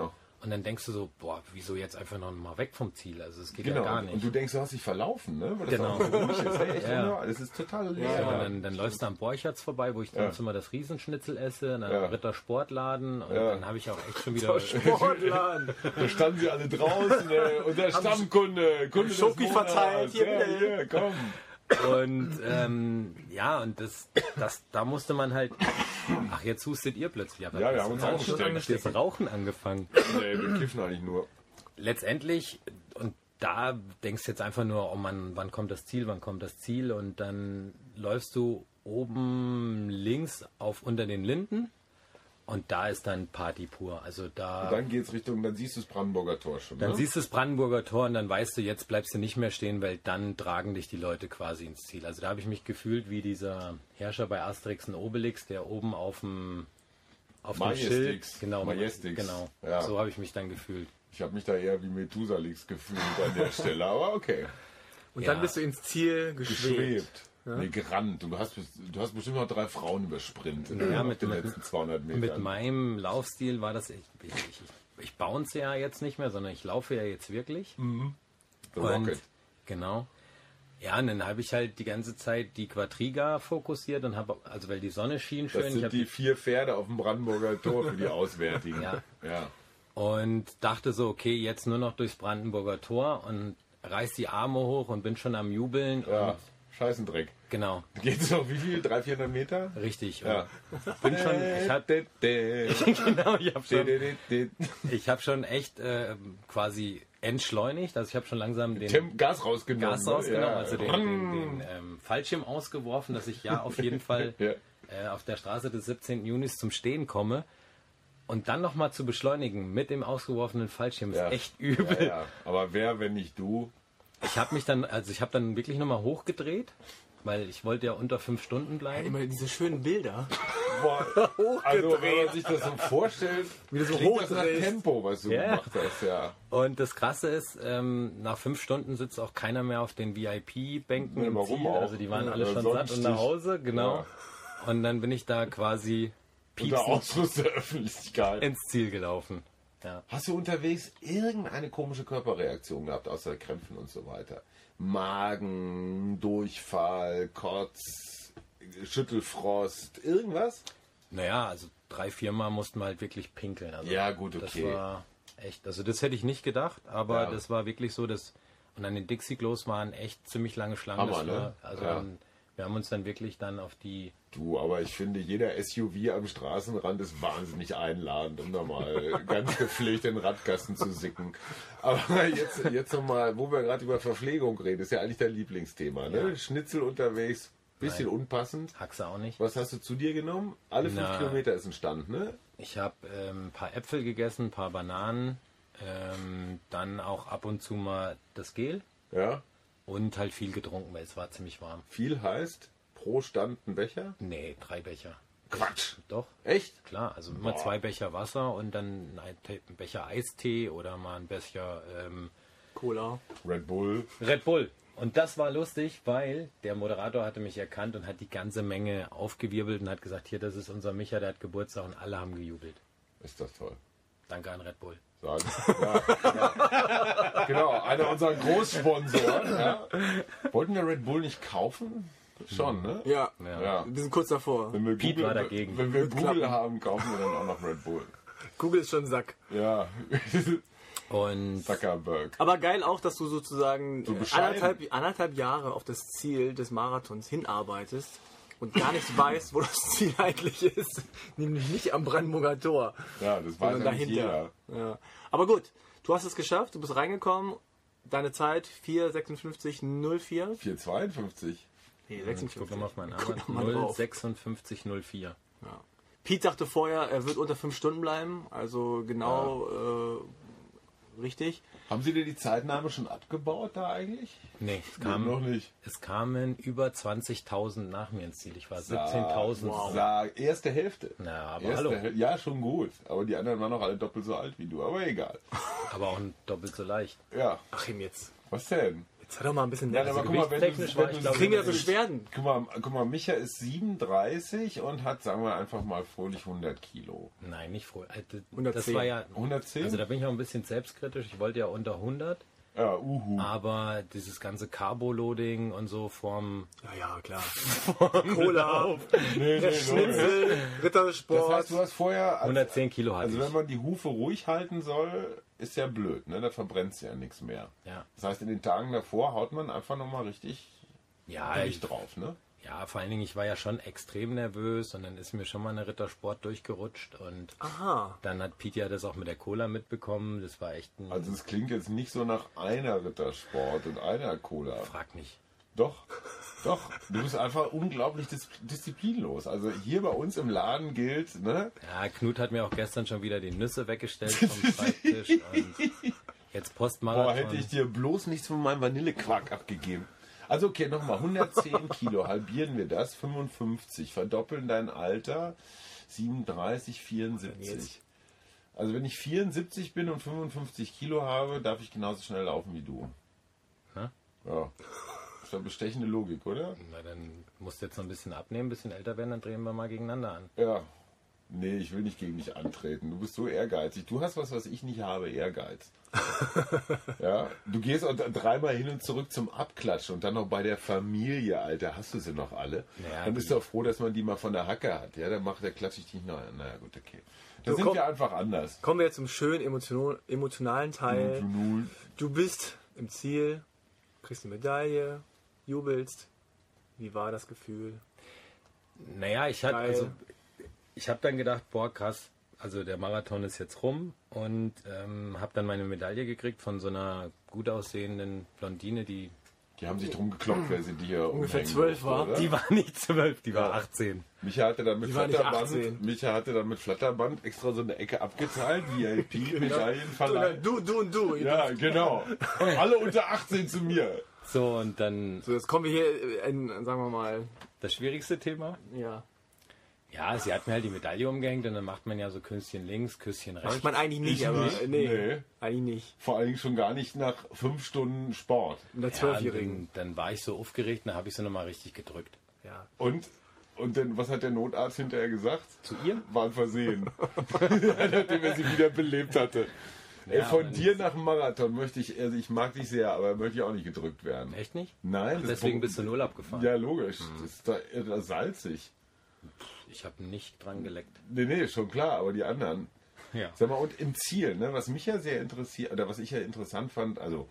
Und dann denkst du so, boah, wieso jetzt einfach noch mal weg vom Ziel? Also es geht Genau. ja gar nicht. Und du denkst, du hast dich verlaufen, ne? Weil das Genau. auch so ruhig ist. Hey, echt, Ja. oder? Das ist total leer. Ja, und dann, dann läufst du am Borchertz vorbei, wo ich Ja. sonst immer das Riesenschnitzel esse, dann Ja. Ritter Sportladen und Ja. dann habe ich auch echt schon wieder... Sportladen. Da standen sie alle draußen, ne? Unser Stammkunde, Kunde des Schoki Monats. verteilt, hier, ja, bitte. hier, komm. Und ähm, ja, und das, das, da musste man halt... Ach, jetzt hustet ihr plötzlich. Aber Ja, wir das haben uns hat auch schon angesteckt. das Rauchen angefangen. Nee, wir kiffen eigentlich nur. Letztendlich, und da denkst du jetzt einfach nur, oh Mann, wann kommt das Ziel, wann kommt das Ziel? Und dann läufst du oben links auf unter den Linden und da ist dann Party pur. Also da... Und dann geht's Richtung, dann siehst du das Brandenburger Tor schon, Dann ne? siehst du das Brandenburger Tor und dann weißt du, jetzt bleibst du nicht mehr stehen, weil dann tragen dich die Leute quasi ins Ziel. Also da habe ich mich gefühlt wie dieser Herrscher bei Asterix und Obelix, der oben auf dem auf dem Schild, Majestix. genau, Majestix. genau. Ja. So habe ich mich dann gefühlt. Ich habe mich da eher wie Methusalix gefühlt an der Stelle, aber okay. Und Ja. dann bist du ins Ziel geschwebt. Geschwebt. Nee, gerannt. Du hast, du hast bestimmt noch drei Frauen übersprintet Ja, auf mit- den mit- letzten zweihundert Metern. Mit meinem Laufstil war das, ich, ich, ich, ich bounce ja jetzt nicht mehr, sondern ich laufe ja jetzt wirklich. The Und Rocket. genau. Ja, und dann habe ich halt die ganze Zeit die Quadriga fokussiert und habe, also weil die Sonne schien schön, Das ich sind hab die vier Pferde auf dem Brandenburger Tor für die Auswärtigen. Ja. ja. und dachte so, okay, jetzt nur noch durchs Brandenburger Tor und reiß die Arme hoch und bin schon am Jubeln. Ja, Und, Scheißendreck. genau, Geht's noch wie viel? dreihundert, vierhundert Meter? richtig. Ja. Und bin schon, ich habe genau, ich hab schon, ich hab schon echt äh, quasi entschleunigt. Also ich habe schon langsam den Tem- Gas rausgenommen. Gas ne? rausgenommen, Ja. also den, den, den ähm, Fallschirm ausgeworfen, dass ich ja auf jeden Fall Ja. äh, auf der Straße des siebzehnten Junis zum Stehen komme. Und dann nochmal zu beschleunigen mit dem ausgeworfenen Fallschirm ist Ja. echt übel. Ja, ja. Aber wer, wenn nicht du? Ich habe mich dann, also ich habe dann wirklich nochmal hochgedreht, weil ich wollte ja unter fünf Stunden bleiben. Immer diese schönen Bilder. Boah, also wenn man sich das so vorstellt, Wie du so klingt das nach hochdrehst. Tempo, was du Ja. gemacht hast, ja. Und das Krasse ist, ähm, nach fünf Stunden sitzt auch keiner mehr auf den V I P-Bänken Nee, im warum Ziel. auch? Also die waren Ja, alle schon sonst satt und nach nicht. Hause, genau. Ja. Und dann bin ich da quasi Unter piepsend Ausschluss der Öffentlichkeit. ins Ziel gelaufen. Ja. Hast du unterwegs irgendeine komische Körperreaktion gehabt, außer Krämpfen und so weiter? Magen, Durchfall, Kotz, Schüttelfrost, irgendwas? Naja, also drei, viermal mussten wir halt wirklich pinkeln. Also Ja, gut, okay. Das war echt, also das hätte ich nicht gedacht, aber Ja. das war wirklich so, dass, und an den Dixie-Klos waren echt ziemlich lange Schlangen. Hammer, Das ne? war, also Ja. dann, wir haben uns dann wirklich dann auf die, Du, aber ich finde, jeder S U V am Straßenrand ist wahnsinnig einladend, um da mal ganz gepflegt in den Radkasten zu sicken. Aber jetzt, jetzt nochmal, wo wir gerade über Verpflegung reden, ist ja eigentlich dein Lieblingsthema, ne? Ja. Schnitzel unterwegs, bisschen Nein. unpassend. Haxe auch nicht. Was hast du zu dir genommen? Alle fünf Na. Kilometer ist ein Stand, ne? Ich habe ähm, ein paar Äpfel gegessen, ein paar Bananen, ähm, dann auch ab und zu mal das Gel Ja. und halt viel getrunken, weil es war ziemlich warm. Viel heißt pro Stand ein Becher? Nee, drei Becher. Quatsch. Doch, Echt? klar. Also immer Boah. zwei Becher Wasser und dann ein Te- ein Becher Eistee oder mal ein Becher ähm, Cola. Red Bull. Red Bull. Und das war lustig, weil der Moderator hatte mich erkannt und hat die ganze Menge aufgewirbelt und hat gesagt, hier, das ist unser Micha, der hat Geburtstag und alle haben gejubelt. Ist das toll. Danke an Red Bull. Sagen. Ja, ja. Genau, einer unserer Großsponsoren. Ja. Wollten wir Red Bull nicht kaufen? Schon, ne? Ja. Ja. Ja. Wir sind kurz davor. Wenn wir Pete Google, war dagegen. Wenn wir Wird Google klappen. haben, kaufen wir dann auch noch Red Bull. Google ist schon ein Sack. Ja. Und Zuckerberg. Aber geil auch, dass du sozusagen So äh, bescheiden. anderthalb, anderthalb Jahre auf das Ziel des Marathons hinarbeitest und gar nicht weißt, wo das Ziel eigentlich ist. Nämlich nicht am Brandenburger Tor, Ja, das weiß sondern ja nicht dahinter. jeder. Ja. Aber gut, du hast es geschafft, du bist reingekommen. Deine Zeit vier sechsundfünfzig null vier. vier zweiundfünfzig. Nee, ich sechsundfünfzig. gucke mal auf meinen Guck Arbeit. mal null drauf. sechsundfünfzig null vier. Ja. Pete sagte vorher, er wird unter fünf Stunden bleiben, also genau äh, richtig. Haben Sie dir die Zeitnahme schon abgebaut da eigentlich? Nee, es, Nee, kam, noch nicht. es kamen über zwanzigtausend nach mir ins Ziel. Ich war siebzehntausend. Sag, erste Hälfte. Na, aber Erste hallo. Häl- Ja, schon gut. Aber die anderen waren noch alle doppelt so alt wie du. Aber egal. Aber auch doppelt so leicht. Ja. Achim, jetzt, Was denn? jetzt Sei doch mal ein bisschen Ja, nett. aber Also guck mal, wenn du, gewichtstechnisch war wenn ich, du glaub, kriegen ja wenn du- Beschwerden. Guck mal, guck mal, Micha ist siebenunddreißig und hat, sagen wir einfach mal, fröhlich hundert Kilo. Nein, nicht froh. Äh, Das hundertzehn. war ja. hundertzehn? Also da bin ich auch ein bisschen selbstkritisch. Ich wollte ja unter hundert. Ja, uhu. Aber dieses ganze Carbo-Loading und so vom. Ja, ja, klar. Cola, Nee, der nee, Schnitzel, Das Rittersport. heißt, du hast vorher... als- hundertzehn Kilo hatte Also wenn ich. man die Hufe ruhig halten soll, ist ja blöd, ne? Da verbrennt ja nichts mehr. Ja, Das heißt, in den Tagen davor haut man einfach nochmal richtig ja, Gewicht ich, drauf, ne? ja, vor allen Dingen, ich war ja schon extrem nervös und dann ist mir schon mal eine Rittersport durchgerutscht und Aha. dann hat Pete ja das auch mit der Cola mitbekommen. Das war echt ein. Also es klingt jetzt nicht so nach einer Rittersport und einer Cola. Frag nicht. Doch, doch. Du bist einfach unglaublich dis disziplinlos. Also hier bei uns im Laden gilt, ne? Ja, Knut hat mir auch gestern schon wieder die Nüsse weggestellt vom Schreibtisch und jetzt Postmarathon. Boah, hätte ich dir bloß nichts von meinem Vanillequark abgegeben. Also okay, nochmal, hundertzehn Kilo, halbieren wir das, fünfundfünfzig, verdoppeln dein Alter, siebenunddreißig, vierundsiebzig. Also wenn ich vierundsiebzig bin und fünfundfünfzig Kilo habe, darf ich genauso schnell laufen wie du. Hä? Ja, das ist eine bestechende Logik, oder? Na, dann musst du jetzt noch ein bisschen abnehmen, ein bisschen älter werden, dann drehen wir mal gegeneinander an. Ja. Nee, ich will nicht gegen dich antreten. Du bist so ehrgeizig. Du hast was, was ich nicht habe, Ehrgeiz. Ja, du gehst auch dreimal hin und zurück zum Abklatschen und dann noch bei der Familie, Alter. Hast du sie noch alle? Naja, dann bist die- du auch froh, dass man die mal von der Hacke hat. Ja, dann macht der klatsche ich dich noch. Naja, gut, okay. Da So, sind komm. wir einfach anders. Kommen wir jetzt zum schönen emotion emotionalen Teil. Null. Du bist im Ziel, kriegst eine Medaille, jubelst. Wie war das Gefühl? Naja, ich hatte, Geil. also, ich habe dann gedacht, boah, krass, also der Marathon ist jetzt rum und ähm, habe dann meine Medaille gekriegt von so einer gut aussehenden Blondine, die, Die haben sich drum gekloppt, wer sie dir Ungefähr umhängen zwölf durfte, war. oder? die war nicht zwölf, die war Ja. achtzehn. Micha hatte dann mit Die war nicht Flatterband, achtzehn. Micha hatte dann mit Flatterband extra so eine Ecke abgeteilt, V I P-Medaillenverleih. Du, du und du. Ja, genau. Alle unter achtzehn zu mir. So, und dann So, jetzt kommen wir hier in, sagen wir mal, das schwierigste Thema. ja. Ja, sie hat mir halt die Medaille umgehängt und dann macht man ja so Küsschen links, Küsschen rechts. Macht man eigentlich nicht, Ich aber nicht, äh, nee, nee. eigentlich nicht. Vor allen Dingen schon gar nicht nach fünf Stunden Sport. In der Ja, Zwölfjährigen. dann, dann war ich so aufgeregt und dann habe ich sie nochmal richtig gedrückt. Ja. Und, und dann, was hat der Notarzt hinterher gesagt? Zu ihr? War ein Versehen. Nachdem er sie wieder belebt hatte. Ey, Ja, von aber dir nach dem Marathon möchte ich, also ich mag dich sehr, aber möchte ich auch nicht gedrückt werden. Echt nicht? Nein. das- Deswegen bist du null abgefahren. Ja, logisch. Das ist da, da salzig. Ich habe nicht dran geleckt. Nee, nee, schon klar, aber die anderen. Ja. Sag mal, und im Ziel, ne, was mich ja sehr interessiert, oder was ich ja interessant fand, also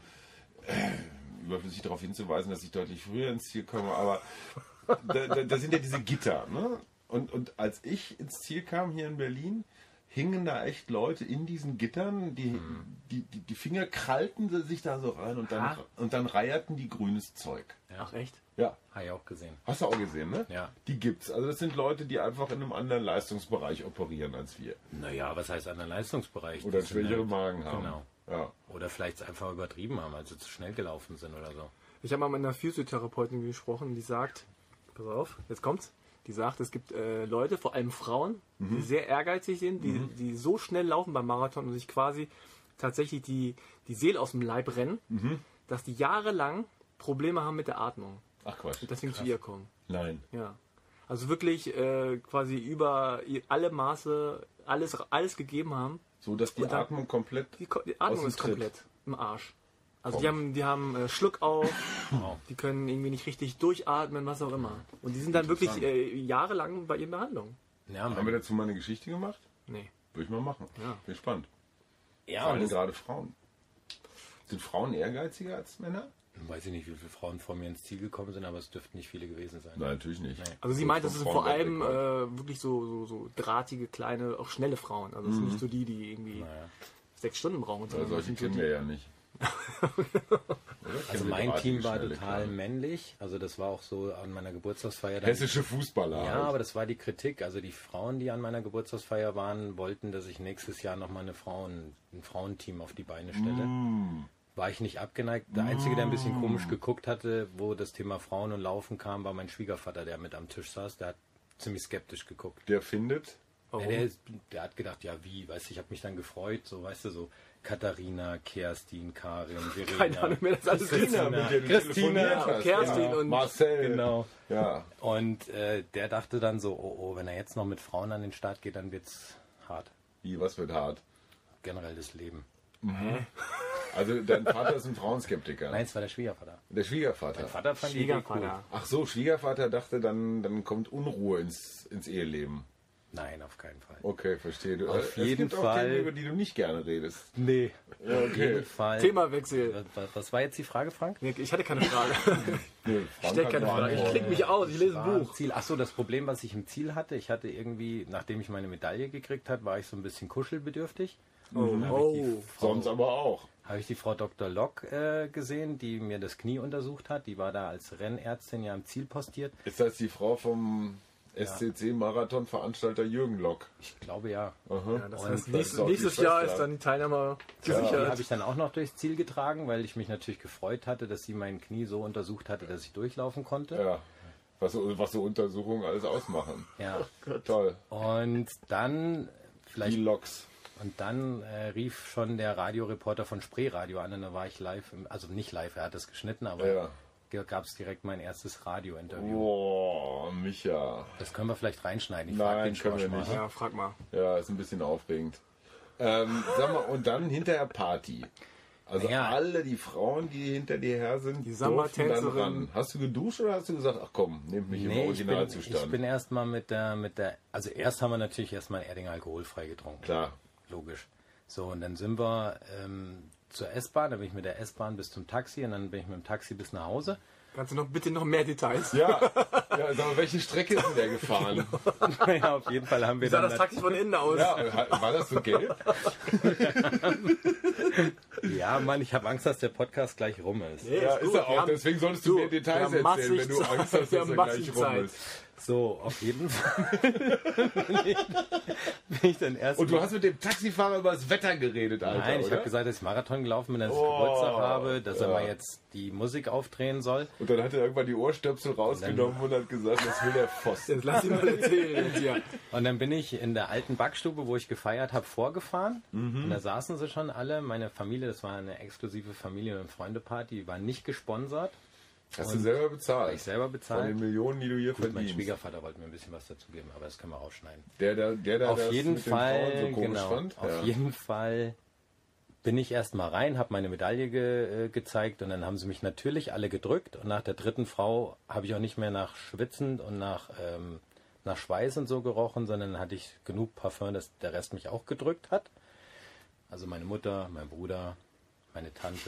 äh, überflüssig darauf hinzuweisen, dass ich deutlich früher ins Ziel komme, aber da, da, da sind ja diese Gitter, ne? Und, und als ich ins Ziel kam hier in Berlin, hingen da echt Leute in diesen Gittern, die, die, die, die Finger krallten sie sich da so rein und dann, Ah. und dann reierten die grünes Zeug. Ach echt? Ja. Habe ich auch gesehen. Hast du auch gesehen, ne? Ja. Die gibt's. Also das sind Leute, die einfach in einem anderen Leistungsbereich operieren als wir. Naja, was heißt anderen Leistungsbereich? Oder Die sind schwächere halt- Magen haben. Genau. Ja. Oder vielleicht es einfach übertrieben haben, also zu schnell gelaufen sind oder so. Ich habe mal mit einer Physiotherapeutin gesprochen, die sagt, pass auf, jetzt kommt's, die sagt, es gibt äh, Leute, vor allem Frauen, die sehr ehrgeizig sind, die, die so schnell laufen beim Marathon und sich quasi tatsächlich die, die Seele aus dem Leib rennen, dass die jahrelang Probleme haben mit der Atmung Ach Quatsch. und deswegen zu ihr kommen. Nein. Ja. Also wirklich äh, quasi über alle Maße alles, alles gegeben haben. So, dass die Und dann- Atmung komplett... Die, Ko- die Atmung Aus dem ist Tritt. komplett im Arsch. Also Komm. die haben, die haben äh, Schluck auf, Wow. die können irgendwie nicht richtig durchatmen, was auch immer. Und die sind dann wirklich Interessant. äh, jahrelang bei ihren Behandlungen. Ja, Haben wir man, dazu mal eine Geschichte gemacht? Nee. Würde ich mal machen. Ja. Bin gespannt. ja Vor und allem das, gerade Frauen. Sind Frauen ehrgeiziger als Männer? weiß ich nicht, wie viele Frauen vor mir ins Ziel gekommen sind, aber es dürften nicht viele gewesen sein. Nein, natürlich nicht. Nee. Also sie So meint, vom das sind vor allem Frauenweltrekord. äh, wirklich so, so, so drahtige, kleine, auch schnelle Frauen. Also es sind nicht so die, die irgendwie Naja. sechs Stunden brauchen. Weil sondern solche das sind kennen so wir die, ja nicht. Oder? Also Kennen wir mein drahtige, Team war schnelle total Kerle. männlich, also das war auch so an meiner Geburtstagsfeier. dann- Hessische Fußballer. Ja, halt. aber das war die Kritik. Also die Frauen, die an meiner Geburtstagsfeier waren, wollten, dass ich nächstes Jahr nochmal eine Frauen, ein Frauenteam auf die Beine stelle. Mm. War ich nicht abgeneigt. Der Einzige, der ein bisschen komisch geguckt hatte, wo das Thema Frauen und Laufen kam, war mein Schwiegervater, der mit am Tisch saß. Der hat ziemlich skeptisch geguckt. Der findet, Ja, der, ist, der hat gedacht, ja wie, weißt du, ich habe mich dann gefreut, so weißt du, so Katharina, Kerstin, Karin, Verena. Keine Ahnung mehr, das alles Christina, mit der du Christina, telefoniert hast. Kerstin ja. und Marcel. Genau. Ja. Und äh, der dachte dann so, oh, oh, wenn er jetzt noch mit Frauen an den Start geht, dann wird's hart. Wie, was wird hart? Generell das Leben. Also dein Vater ist ein Frauenskeptiker. Nein, es war der Schwiegervater. Der Schwiegervater. Mein Vater fand die Idee cool. Schwiegervater. Ach so, Schwiegervater dachte, dann, dann kommt Unruhe ins, ins Eheleben. Nein, auf keinen Fall. Okay, verstehe. Du, Auf es jeden gibt auch Fall. Themen, über die du nicht gerne redest. Nee, Ja, auf jeden okay. Fall. Themawechsel. Was, was war jetzt die Frage, Frank? Nee, ich hatte keine Frage. Nö, Ich Frank stelle hat keine noch Frage. Ich Antworten. klicke mich aus, ich lese ein War Buch. Ziel. Ach so, das Problem, was ich im Ziel hatte, ich hatte irgendwie, nachdem ich meine Medaille gekriegt habe, war ich so ein bisschen kuschelbedürftig. Oh, oh. Sonst aber auch. Habe ich die Frau Doktor Lock äh, gesehen, die mir das Knie untersucht hat. Die war da als Rennärztin ja am Ziel postiert. Ist das die Frau vom S C C-Marathon-Veranstalter Jürgen Lock? Ich glaube ja. Ja, das Und heißt, das nächstes, ist auch die nächstes Jahr Schwester. ist dann die Teilnahme Die gesichert. habe ich dann auch noch durchs Ziel getragen, weil ich mich natürlich gefreut hatte, dass sie mein Knie so untersucht hatte, dass ich durchlaufen konnte. Ja. Was so, was so Untersuchungen alles ausmachen. Ja. Toll. Und dann Die vielleicht Loks. und dann äh, rief schon der Radioreporter von Spreeradio an und da war ich live, im, also nicht live, er hat es geschnitten, aber Ja. gab es direkt mein erstes Radiointerview. Boah, Micha. Das können wir vielleicht reinschneiden. Ich frag Nein, den können wir Schorsch mal. nicht. Ja, frag mal. Ja, ist ein bisschen aufregend. Ähm, sag mal, und dann hinterher Party. Also Ja. alle die Frauen, die hinter dir her sind, Die durften Samba-Tänzerin. dann ran. Hast du geduscht oder hast du gesagt, ach komm, nehmt mich im Nee, ich bin, ich Originalzustand? bin erstmal mit der, mit der, also erst haben wir natürlich erstmal Erding alkoholfrei getrunken. Klar. Logisch. So, und dann sind wir ähm, zur S-Bahn, dann bin ich mit der S-Bahn bis zum Taxi und dann bin ich mit dem Taxi bis nach Hause. Kannst du noch bitte noch mehr Details? Ja, ja, sag mal, welche Strecke ist denn der gefahren? Ja, auf jeden Fall haben wir Wie sah dann das Taxi von innen aus? Ja, war das so gelb? Ja, Mann, ich habe Angst, dass der Podcast gleich rum ist. Nee, Ja, ist ist gut. er Wir auch. haben- Deswegen solltest du Du, mir Details wir haben erzählen, wenn du massig Angst hast, Zeit. Wir dass er haben gleich massig rum Zeit. ist. So, auf jeden Fall bin ich, bin ich dann erst Und du hast mit dem Taxifahrer über das Wetter geredet, Alter, Nein, ich oder? habe gesagt, dass ich Marathon gelaufen bin, dass ich Oh, Geburtstag habe, dass er ja. mal jetzt die Musik aufdrehen soll. Und dann hat er irgendwann die Ohrstöpsel rausgenommen und hat gesagt, das will der Voss. Jetzt lass ihn mal erzählen. Jetzt hier. Und dann bin ich in der alten Backstube, wo ich gefeiert habe, vorgefahren. Mhm. Und da saßen sie schon alle. Meine Familie, das war eine exklusive Familien- und Freundeparty, die war nicht gesponsert. Hast du selber bezahlt? Ich selber Von den bezahlt. Millionen, die du hier Gut, mein verdienst. Schwiegervater wollte mir ein bisschen was dazu geben, aber das können wir rausschneiden. Der, der, der, der Auf das jeden mit den Fall, Frauen so komisch genau, fand? auf Ja. jeden Fall bin ich erst mal rein, habe meine Medaille ge, äh, gezeigt und dann haben sie mich natürlich alle gedrückt und nach der dritten Frau habe ich auch nicht mehr nach Schwitzen und nach, ähm, nach Schweiß und so gerochen, sondern hatte ich genug Parfum, dass der Rest mich auch gedrückt hat. Also meine Mutter, mein Bruder, meine Tante.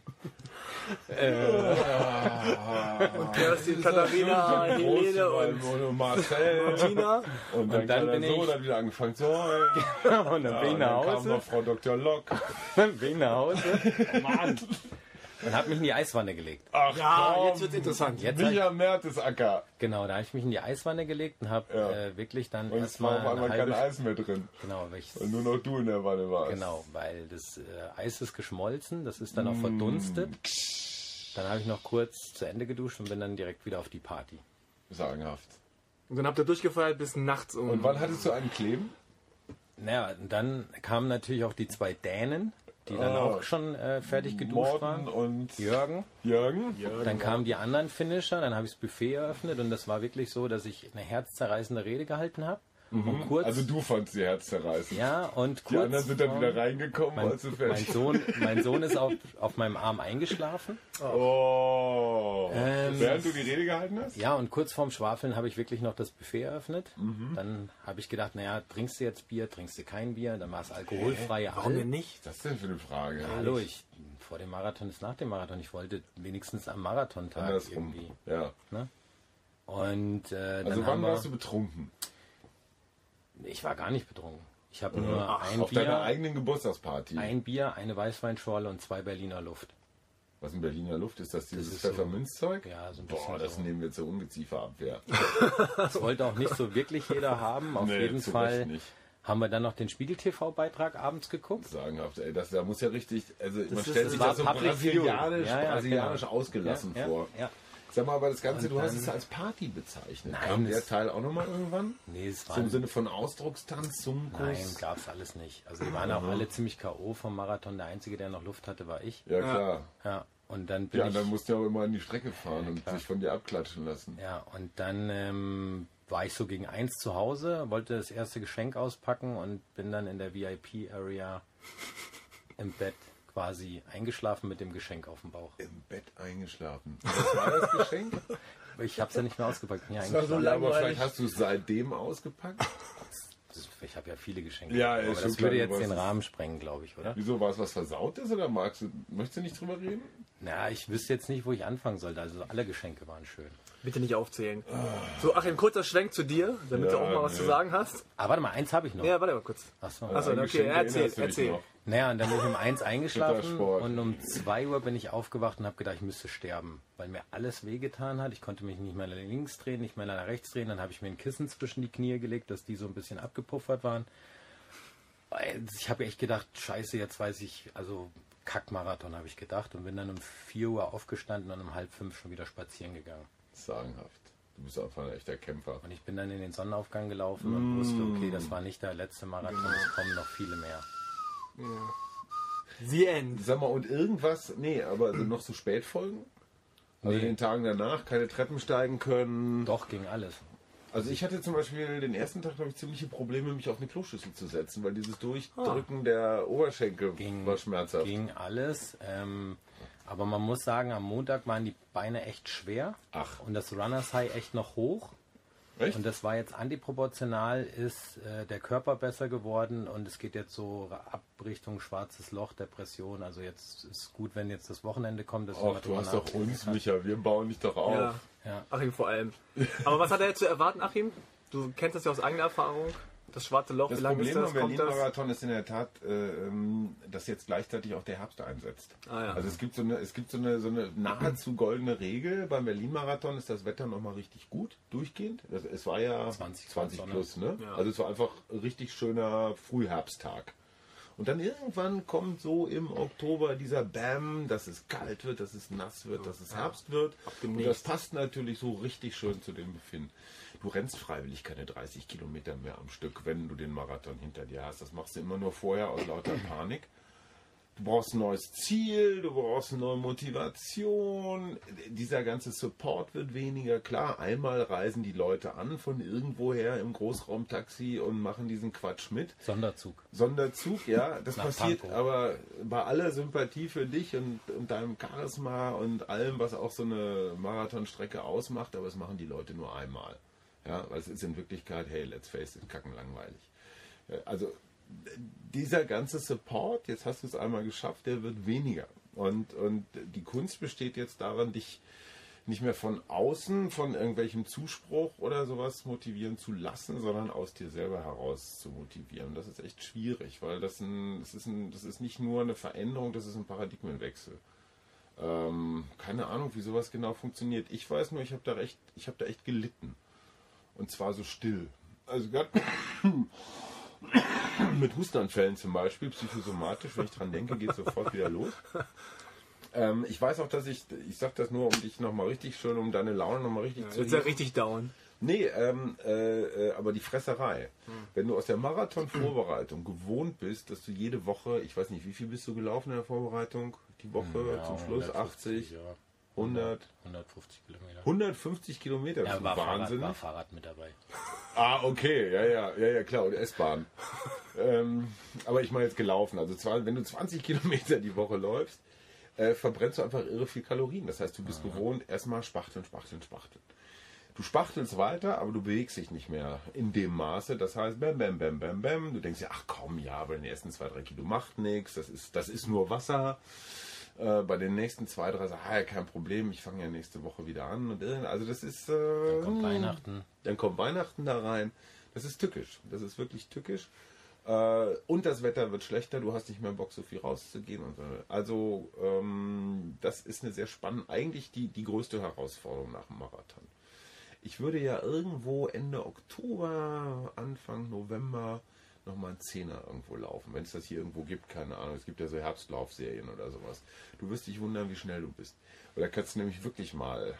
Und Kerstin, Katharina, Helene und und Marcel. Tina. Und dann, Und dann kann er bin so ich- dann wieder angefangen so. Und dann bin ich nach Dann kam Hause. noch Frau Doktor Lock. Dann bin ich nach Hause. Mann. Und habe mich in die Eiswanne gelegt. Ach Ja, komm, jetzt wird's interessant. Jetzt hab ich, Micha Mertesacker. genau, da habe ich mich in die Eiswanne gelegt und habe Ja. äh, wirklich dann Und es war erstmal auf einmal eine halbe kein Eis mehr drin. Genau, weil ich, Und nur noch du in der Wanne warst. genau, weil das äh, Eis ist geschmolzen, das ist dann auch verdunstet. Dann habe ich noch kurz zu Ende geduscht und bin dann direkt wieder auf die Party. Sagenhaft. Und dann habt ihr durchgefeiert bis nachts um. Und wann hattest du einen Kleben? Naja, und dann kamen natürlich auch die zwei Dänen, die dann Ah. auch schon äh, fertig geduscht Morten waren. und Jürgen. Jürgen? Dann kamen die anderen Finisher, dann habe ich das Buffet eröffnet und das war wirklich so, dass ich eine herzzerreißende Rede gehalten habe. Und kurz, Also du fandst die herzzerreißend. ja, und Die kurz anderen sind dann vorm- wieder reingekommen, Mein, als du mein, fertig Sohn, mein Sohn ist auf, auf meinem Arm eingeschlafen. Oh. Ähm, Während du die Rede gehalten hast? Ja, und kurz vorm Schwafeln habe ich wirklich noch das Buffet eröffnet. Mhm. Dann habe ich gedacht, naja, trinkst du jetzt Bier, trinkst du kein Bier, dann war es alkoholfreie Warum denn All. nicht? Was ist denn für eine Frage? Hallo, ich vor dem Marathon ist nach dem Marathon. Ich wollte wenigstens am Marathontag Andersrum. irgendwie. Ja. Und äh, dann Also haben wann wir, warst du betrunken? ich war gar nicht betrunken. Ich habe nur ein Auf deiner Bier, eigenen Geburtstagsparty. ein Bier, eine Weißweinschorle und zwei Berliner Luft. Was in Berliner Luft ist das? Dieses ist so- Pfefferminzzeug? Ja, so ein bisschen Boah, das so. nehmen wir zur Ungezieferabwehr. Das wollte auch nicht so wirklich jeder haben. Auf Nee, jeden zu Fall Recht nicht. haben wir dann noch den Spiegel-T V-Beitrag abends geguckt. Sagenhaft, ey, das, da muss ja richtig, also man ist- stellt das sich war das so Public brasilianisch, Viewing. Ja, ja, brasilianisch genau. ausgelassen ja, vor. Ja, ja. Sag mal, aber das Ganze, Und du hast dann- es als Party bezeichnet. Nein, Kam der es- Teil auch nochmal irgendwann? Nee, es So war im Sinne von Ausdruckstanz, Summkurs? Nein, gab's alles nicht. Also die waren auch alle ziemlich K O vom Marathon. Der Einzige, der noch Luft hatte, war ich. Ja, klar. Ja, und dann bin Ja, ich... dann musst du ja auch immer an die Strecke fahren und klar. sich von dir abklatschen lassen. Ja, und dann ähm, war ich so gegen eins zu Hause, wollte das erste Geschenk auspacken und bin dann in der V I P-Area im Bett quasi eingeschlafen mit dem Geschenk auf dem Bauch. Im Bett eingeschlafen. Was war das Geschenk? Ich habe es ja nicht mehr ausgepackt. Bin ja war so eingeschlafen. Ja, aber langweilig. vielleicht hast du es seitdem ausgepackt? Das- Ich habe ja viele Geschenke. Ja, aber ist das schon klar, würde jetzt aber den es ist- Rahmen sprengen, glaube ich, oder? Wieso, war es was Versautes oder magst du, möchtest du nicht drüber reden? Na, ich wüsste jetzt nicht, wo ich anfangen sollte. Also alle Geschenke waren schön. Bitte nicht aufzählen. So, Achim, kurzer Schwenk zu dir, damit du Ja, auch mal was nee. zu sagen hast. Aber warte mal, eins habe ich noch. Ja, warte mal kurz. Achso. Achso, An okay, Geschenke erzähl, erinnerst du dich erzähl. noch. Naja, und dann bin ich um eins eingeschlafen Rittersport. und um zwei Uhr bin ich aufgewacht und habe gedacht, ich müsste sterben, weil mir alles wehgetan hat. Ich konnte mich nicht mehr nach links drehen, nicht mehr nach rechts drehen. Dann habe ich mir ein Kissen zwischen die Knie gelegt, dass die so ein bisschen abgepuffert waren. Ich habe echt gedacht, scheiße, jetzt weiß ich, also Kackmarathon habe ich gedacht und bin dann um vier Uhr aufgestanden und um halb fünf schon wieder spazieren gegangen. Sagenhaft. Du bist einfach ein echter Kämpfer. Und ich bin dann in den Sonnenaufgang gelaufen und wusste, okay, das war nicht der letzte Marathon, es kommen noch viele mehr. The End. Sag mal, und irgendwas, nee, aber also noch so Spätfolgen? Also Nee. in den Tagen danach keine Treppen steigen können. Doch, ging alles. Also ich hatte zum Beispiel den ersten Tag, glaube ich, ziemliche Probleme, mich auf eine Kloschüssel zu setzen, weil dieses Durchdrücken der Oberschenkel Ging, war schmerzhaft. ging alles. Ähm, aber man muss sagen, am Montag waren die Beine echt schwer. Ach. Und das Runners High echt noch hoch. Echt? Und das war jetzt antiproportional, ist äh, der Körper besser geworden und es geht jetzt so ab Richtung schwarzes Loch, Depression. Also jetzt ist gut, wenn jetzt das Wochenende kommt. Dass man Ach, du drüber hast doch nachdenken uns, kann. Micha, wir bauen dich doch auf. Ja. Ja. Achim vor allem. Aber was hat er jetzt zu erwarten, Achim? Du kennst das ja aus eigener Erfahrung. Das schwarze Loch, Das wie lange ist Problem das? am Kommt das? Berlin-Marathon ist in der Tat, äh, ähm, dass jetzt gleichzeitig auch der Herbst einsetzt. Ah, ja. Also es gibt so eine, es gibt so eine, so eine nahezu goldene Regel. Beim Berlin-Marathon ist das Wetter nochmal richtig gut, durchgehend. Das, es war ja zwanzig zwanzig Sonne. plus, ne? Ja. Also es war einfach ein richtig schöner Frühherbsttag. Und dann irgendwann kommt so im Oktober dieser Bam, dass es kalt wird, dass es nass wird, dass es Herbst wird. Und demnächst. das passt natürlich so richtig schön zu dem Befinden. Du rennst freiwillig keine dreißig Kilometer mehr am Stück, wenn du den Marathon hinter dir hast. Das machst du immer nur vorher aus lauter Panik. Du brauchst ein neues Ziel, du brauchst eine neue Motivation. Dieser ganze Support wird weniger. Klar, einmal reisen die Leute an von irgendwoher im Großraumtaxi und machen diesen Quatsch mit. Sonderzug. Sonderzug, ja, das Nach passiert Pankow. aber bei aller Sympathie für dich und, und deinem Charisma und allem, was auch so eine Marathonstrecke ausmacht, aber es machen die Leute nur einmal. Ja, weil es ist in Wirklichkeit, hey, let's face it, kackenlangweilig. Ja, also dieser ganze Support, jetzt hast du es einmal geschafft, der wird weniger. Und, und die Kunst besteht jetzt daran, dich nicht mehr von außen, von irgendwelchem Zuspruch oder sowas motivieren zu lassen, sondern aus dir selber heraus zu motivieren. Das ist echt schwierig, weil das, ein, das, ist, ein, das ist nicht nur eine Veränderung, das ist ein Paradigmenwechsel. Ähm, keine Ahnung, wie sowas genau funktioniert. Ich weiß nur, ich habe da, echt, ich hab da echt gelitten. Und zwar so still. Also gerade mit Hustenanfällen zum Beispiel, psychosomatisch, wenn ich dran denke, geht sofort wieder los. Ähm, ich weiß auch, dass ich, ich sag das nur, um dich nochmal richtig schön, um deine Laune nochmal richtig zu Jetzt ist er richtig down. Nee, ähm, äh, äh, aber die Fresserei. Wenn du aus der Marathon-Vorbereitung gewohnt bist, dass du jede Woche, ich weiß nicht, wie viel bist du gelaufen in der Vorbereitung? Die Woche Ja, zum Schluss hundertfünfzig, achtzig, ja. hundert, hundertfünfzig Kilometer. hundertfünfzig Kilometer. Das Ja, ist war Fahrrad, Wahnsinn. war Fahrrad mit dabei. Ah, okay, ja, ja, ja, ja, klar, und S-Bahn. ähm, aber ich meine jetzt gelaufen. Also zwar, wenn du zwanzig Kilometer die Woche läufst, äh, verbrennst du einfach irre viel Kalorien. Das heißt, du bist gewohnt, erstmal spachteln, spachteln, spachteln. Du spachtelst weiter, aber du bewegst dich nicht mehr in dem Maße. Das heißt, bam, bam, bam, bam, bam. Du denkst ja, ach komm, ja, aber den ersten zwei, drei Kilo macht nichts. Das ist, das ist nur Wasser. Äh, bei den nächsten zwei, drei sagst du, ah, ja, kein Problem, ich fange ja nächste Woche wieder an. Und, äh, also das ist... Äh, Dann kommt Weihnachten. Dann kommt Weihnachten da rein. Das ist tückisch. Das ist wirklich tückisch. Äh, und das Wetter wird schlechter. Du hast nicht mehr Bock, so viel rauszugehen. Und so. Also ähm, das ist eine sehr spannende, eigentlich die, die größte Herausforderung nach dem Marathon. Ich würde ja irgendwo Ende Oktober, Anfang November nochmal einen Zehner irgendwo laufen. Wenn es das hier irgendwo gibt, keine Ahnung. Es gibt ja so Herbstlaufserien oder sowas. Du wirst dich wundern, wie schnell du bist. Oder kannst du nämlich wirklich mal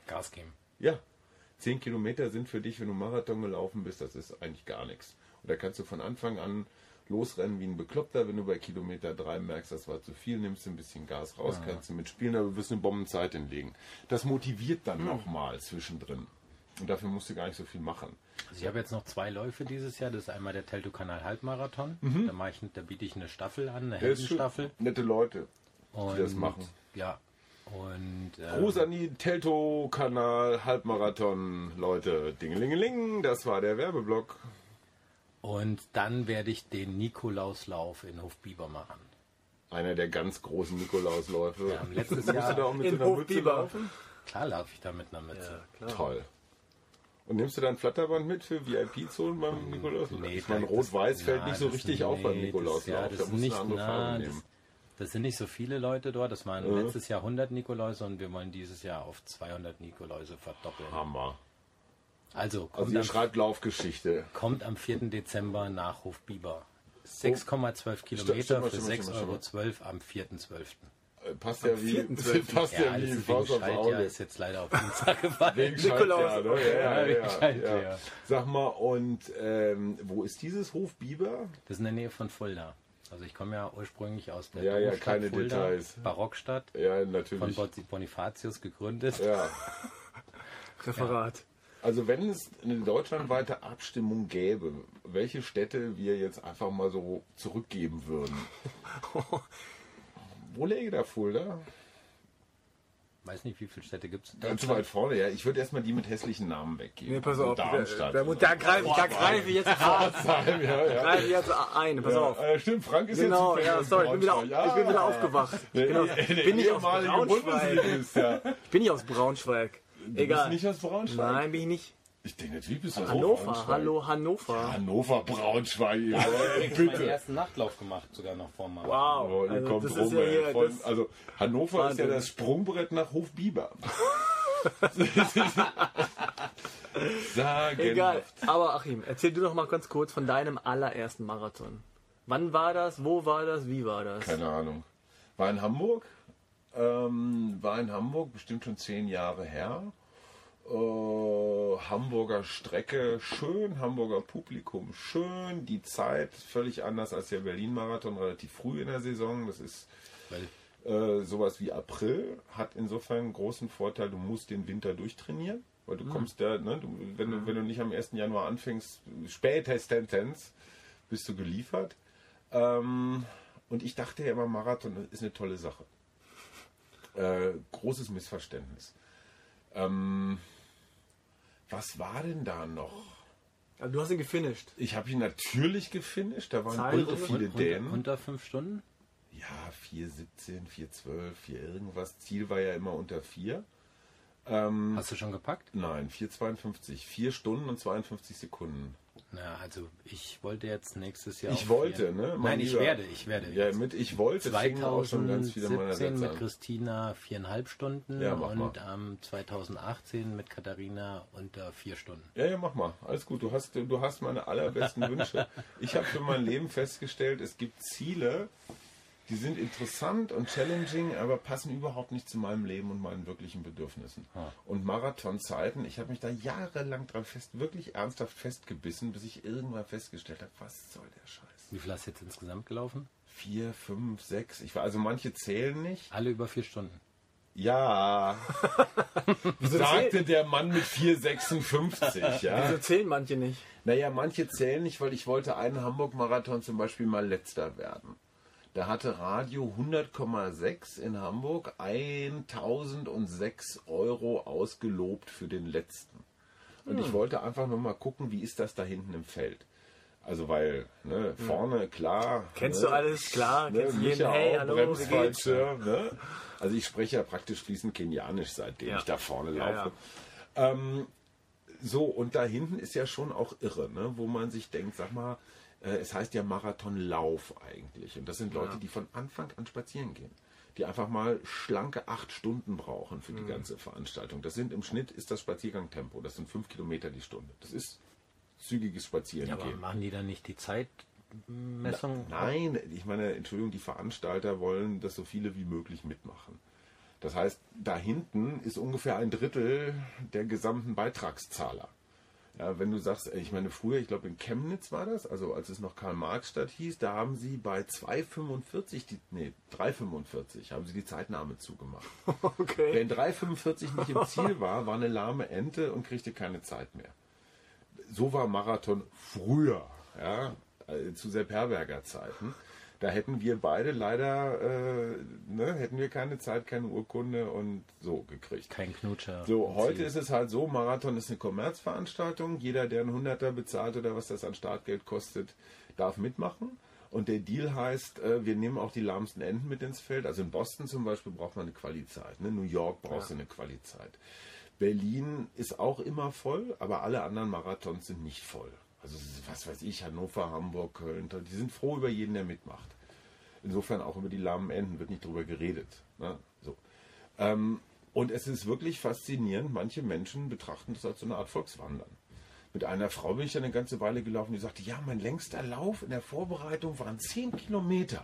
Gas geben. Ja, zehn Kilometer sind für dich, wenn du Marathon gelaufen bist, das ist eigentlich gar nichts. Und da kannst du von Anfang an losrennen wie ein Bekloppter. Wenn du bei Kilometer drei merkst, das war zu viel, nimmst du ein bisschen Gas raus, ja. kannst du mitspielen, aber du wirst eine Bombenzeit hinlegen. Das motiviert dann mhm. nochmal zwischendrin. Und dafür musst du gar nicht so viel machen. Also ich habe jetzt noch zwei Läufe dieses Jahr. Das ist einmal der Teltow-Kanal Halbmarathon. Mhm. Da, mache ich, da biete ich eine Staffel an, eine Heldenstaffel. Nette Leute, und, die das machen. Ja. Und, ähm, Gruß an die Teltow-Kanal Halbmarathon Leute. Dingelingeling, das war der Werbeblock. Und dann werde ich den Nikolauslauf in Hofbiber machen. Einer der ganz großen Nikolausläufe. Ja, letztes Jahr Jahr du da auch mit in so einer Mütze Hofbiber laufen? Klar laufe ich da mit einer Mütze. Ja, toll. Und nimmst du dann Flatterband mit für V I P-Zonen beim Nikolaus? Nee, ich meine, Rot-Weiß fällt nicht so richtig nee, auf beim Nikolauslauf. Das, ja, das da musst nicht, du eine andere na, Farbe das, nehmen. das sind nicht so viele Leute dort. Das waren ja. letztes Jahr hundert Nikoläuse und wir wollen dieses Jahr auf zweihundert Nikoläuse verdoppeln. Hammer. Also, kommt, Also ihr am, schreibt Laufgeschichte. kommt am vierten Dezember nach Hofbiber. sechs Komma zwölf Kilometer stimmt, für stimmt, sechs stimmt, Euro zwölf am vierten zwölften. Passt ja wie, passt ja, ja wie alles Faust aufs Schaltjahr Auge. ist jetzt leider auf Dienstag gefallen. Wegen Schaltjahr, ne? Ja, ja, wegen ja, Schaltjahr. ja. Sag mal, und ähm, wo ist dieses Hofbiber? Das ist in der Nähe von Fulda. Also ich komme ja ursprünglich aus der Ja, ja, Domstadt keine Fulda, Details. Barockstadt, Ja, von natürlich. Bonifatius gegründet. Ja. Referat. Also wenn es eine deutschlandweite Abstimmung gäbe, welche Städte wir jetzt einfach mal so zurückgeben würden. Wo läge da Fulda? Weiß nicht, wie viele Städte gibt es. Ganz weit vorne, ja. Ich würde erstmal die mit hässlichen Namen weggeben. Nee, pass Also auf. Darmstadt. Da, da, da greife da greif ich jetzt hart. Pforzheim, ja, ja. Greife ich jetzt ein. Pass Ja, auf. äh, stimmt, Frank ist Genau, jetzt ja, sorry, ich bin wieder, auf, Ja. ich bin wieder aufgewacht. Der, Genau. der, der Bin ich aus ehemalige Braunschweig? Bundesligist, ja. Ich bin nicht aus Braunschweig. Du Egal. bist nicht aus Braunschweig? Nein, bin ich nicht. Ich denke, natürlich bist du aus Hannover, Braunschweig. hallo Hannover. Hannover, Braunschweig. Ja, meinen bitte. ersten Nachlauf gemacht, sogar noch vor mal. Wow. Oh, ihr Also, kommt das rum, ist ja ey. hier, Voll, das, also Hannover Wahnsinn. ist ja das Sprungbrett nach Hofbiber. Sagen. egal. Aber Achim, erzähl du doch mal ganz kurz von deinem allerersten Marathon. Wann war das? Wo war das? Wie war das? Keine Ahnung. War in Hamburg. Ähm, war in Hamburg, bestimmt schon zehn Jahre her. Äh, Hamburger Strecke, schön, Hamburger Publikum, schön, die Zeit völlig anders als der Berlin-Marathon, relativ früh in der Saison, das ist Weil, äh, sowas wie April, hat insofern einen großen Vorteil, du musst den Winter durchtrainieren, weil du mhm. kommst ja, ne, du, wenn, du, wenn du nicht am ersten Januar anfängst, spätestens bist du geliefert. Ähm, und ich dachte ja immer, Marathon ist eine tolle Sache. Äh, großes Missverständnis. Ähm, was war denn da noch? Also du hast ihn gefinisht. Ich habe ihn natürlich gefinisht, da waren Zahlen irre viele unter, Dänen. unter fünf Stunden? Ja, vier siebzehn, vier zwölf, vier irgendwas. Ziel war ja immer unter vier. Ähm, Hast du schon gepackt? nein, vier zweiundfünfzig. vier Stunden und zweiundfünfzig Sekunden. Na, also ich wollte jetzt nächstes Jahr. Ich auf wollte, vier. ne? Mein Nein, ich Lieber. werde, ich werde. Ja, jetzt. mit ich wollte fingen auch schon ganz viele meiner zweitausendsiebzehn Sätze mit an. Christina viereinhalb Stunden Ja, mach und mal. ähm, zweitausendachtzehn mit Katharina unter vier Stunden. Ja, ja, mach mal. Alles gut. Du hast, du hast meine allerbesten Wünsche. Ich habe für mein Leben festgestellt, es gibt Ziele, die sind interessant und challenging, aber passen überhaupt nicht zu meinem Leben und meinen wirklichen Bedürfnissen. Ah. Und Marathonzeiten, ich habe mich da jahrelang dran fest, wirklich ernsthaft festgebissen, bis ich irgendwann festgestellt habe, was soll der Scheiß? Wie viel hast du jetzt insgesamt gelaufen? Vier, fünf, sechs. Ich war, also manche zählen nicht. Alle über vier Stunden. Ja, sagte der Mann mit vier sechsundfünfzig. Ja. Wieso zählen manche nicht? Naja, manche zählen nicht, weil ich wollte einen Hamburg-Marathon zum Beispiel mal letzter werden. Da hatte Radio hundert Komma sechs in Hamburg eintausendsechs Euro ausgelobt für den letzten. Und ich wollte einfach nur mal gucken, wie ist das da hinten im Feld. Also weil, ne, vorne, klar. Kennst ne, du alles, klar. Ne, Kennst du jeden, Micha hey, auch, hallo, wie geht's? Bremsfallschirm, ne? Also ich spreche ja praktisch fließend Kenianisch, seitdem Ja. ich da vorne Ja, laufe. Ähm, so, und da hinten ist ja schon auch irre, ne? Wo man sich denkt, sag mal, äh, es heißt ja Marathonlauf eigentlich. Und das sind Leute, Ja. die von Anfang an spazieren gehen. Die einfach mal schlanke acht Stunden brauchen für die Mhm. ganze Veranstaltung. Das sind im Schnitt ist das Spaziergangtempo. Das sind fünf Kilometer die Stunde. Das ist zügiges Spazieren Ja, aber gehen. machen die dann nicht die Zeitmessung? Nein, ich meine, Entschuldigung, die Veranstalter wollen, dass so viele wie möglich mitmachen. Das heißt, da hinten ist ungefähr ein Drittel der gesamten Beitragszahler. Ja, wenn du sagst, ich meine früher, ich glaube in Chemnitz war das, also als es noch Karl-Marx-Stadt hieß, da haben sie bei zwei fünfundvierzig, die, nee, drei fünfundvierzig haben sie die Zeitnahme zugemacht. Okay. Wer in drei fünfundvierzig nicht im Ziel war, war eine lahme Ente und kriegte keine Zeit mehr. So war Marathon früher, ja, zu Sepp Herberger Zeiten. Da hätten wir beide leider, äh, ne, hätten wir keine Zeit, keine Urkunde und so gekriegt. Kein Knutscher. So, heute ist es halt so, Marathon ist eine Kommerzveranstaltung. Jeder, der einen Hunderter bezahlt oder was das an Startgeld kostet, darf mitmachen. Und der Deal heißt, äh, wir nehmen auch die lahmsten Enten mit ins Feld. Also in Boston zum Beispiel braucht man eine Quali-Zeit. Ne? New York brauchst du ja. eine Quali-Zeit. Berlin ist auch immer voll, aber alle anderen Marathons sind nicht voll. Also was weiß ich, Hannover, Hamburg, Köln, die sind froh über jeden, der mitmacht. Insofern auch über die lahmen Enden wird nicht drüber geredet. Ne? So. Ähm, und es ist wirklich faszinierend, manche Menschen betrachten das als so eine Art Volkswandern. Mit einer Frau bin ich dann eine ganze Weile gelaufen, die sagte, ja, mein längster Lauf in der Vorbereitung waren zehn Kilometer.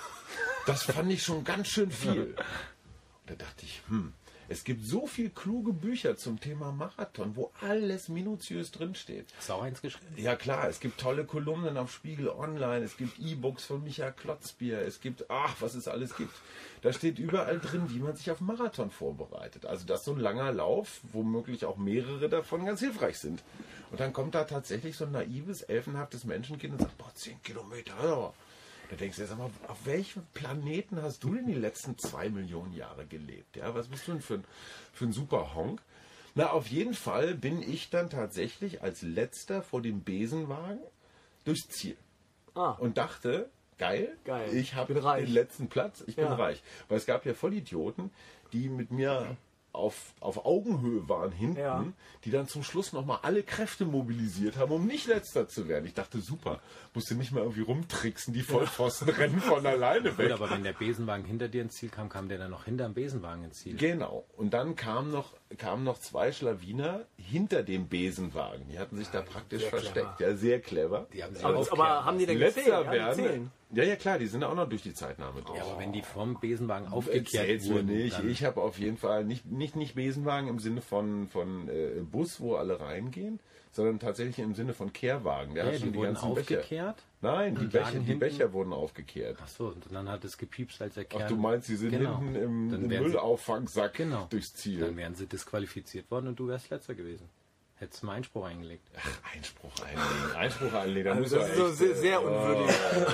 Das fand ich schon ganz schön viel. Und da dachte ich, hm, es gibt so viele kluge Bücher zum Thema Marathon, wo alles minutiös drinsteht. Hast du auch eins geschrieben? Ja klar, es gibt tolle Kolumnen auf Spiegel Online, es gibt E-Books von Michael Klotzbier, es gibt, ach, was es alles gibt. Da steht überall drin, wie man sich auf Marathon vorbereitet. Also dass so ein langer Lauf, womöglich auch mehrere davon, ganz hilfreich sind. Und dann kommt da tatsächlich so ein naives, elfenhaftes Menschenkind und sagt, boah, zehn Kilometer, ja. Da denkst du, sag mal, auf welchem Planeten hast du denn die letzten zwei Millionen Jahre gelebt? Ja, was bist du denn für ein, für ein super Honk? Na, auf jeden Fall bin ich dann tatsächlich als Letzter vor dem Besenwagen durchs Ziel. Ah. Und dachte, geil, Geil. ich habe Bin reich. den letzten Platz, ich bin Ja. reich. Weil es gab ja Vollidioten, die mit mir auf, auf Augenhöhe waren hinten, Ja. die dann zum Schluss nochmal alle Kräfte mobilisiert haben, um nicht Letzter zu werden. Ich dachte, super, musste nicht mal irgendwie rumtricksen, die Vollpfosten rennen von alleine weg. Gut, aber wenn der Besenwagen hinter dir ins Ziel kam, kam der dann noch hinterm Besenwagen ins Ziel. Genau. Und dann kamen noch, kamen noch zwei Schlawiner hinter dem Besenwagen. Die hatten sich da praktisch sehr versteckt. clever. Ja, sehr clever. Die haben sich Aber, aufklären aber haben die denn Letzter gezählt? Ja, die werden. zählen. Ja, ja, klar, die sind auch noch durch die Zeitnahme durch. Ja, aber wenn die vom Besenwagen aufgekehrt Erzähl's mir wurden, nicht. dann Ich habe auf jeden Fall nicht, nicht, nicht Besenwagen im Sinne von, von äh, Bus, wo alle reingehen, sondern tatsächlich im Sinne von Kehrwagen. Der ja, hat schon die die wurden ganzen Becher. aufgekehrt. Nein, die und Becher, lagen die hinten- Becher wurden aufgekehrt. Ach so, und dann hat es gepiepst, als der Kern... Ach, du meinst, sie sind Genau. hinten im, Dann im wären sie- Müllauffangsack Genau. durchs Ziel. Dann wären sie disqualifiziert worden und du wärst Letzter gewesen. Hättest du mal Einspruch eingelegt. Ach, Einspruch einlegen. Einspruch einlegen. Da muss Das er ist so echt, sehr, äh, sehr unwürdig.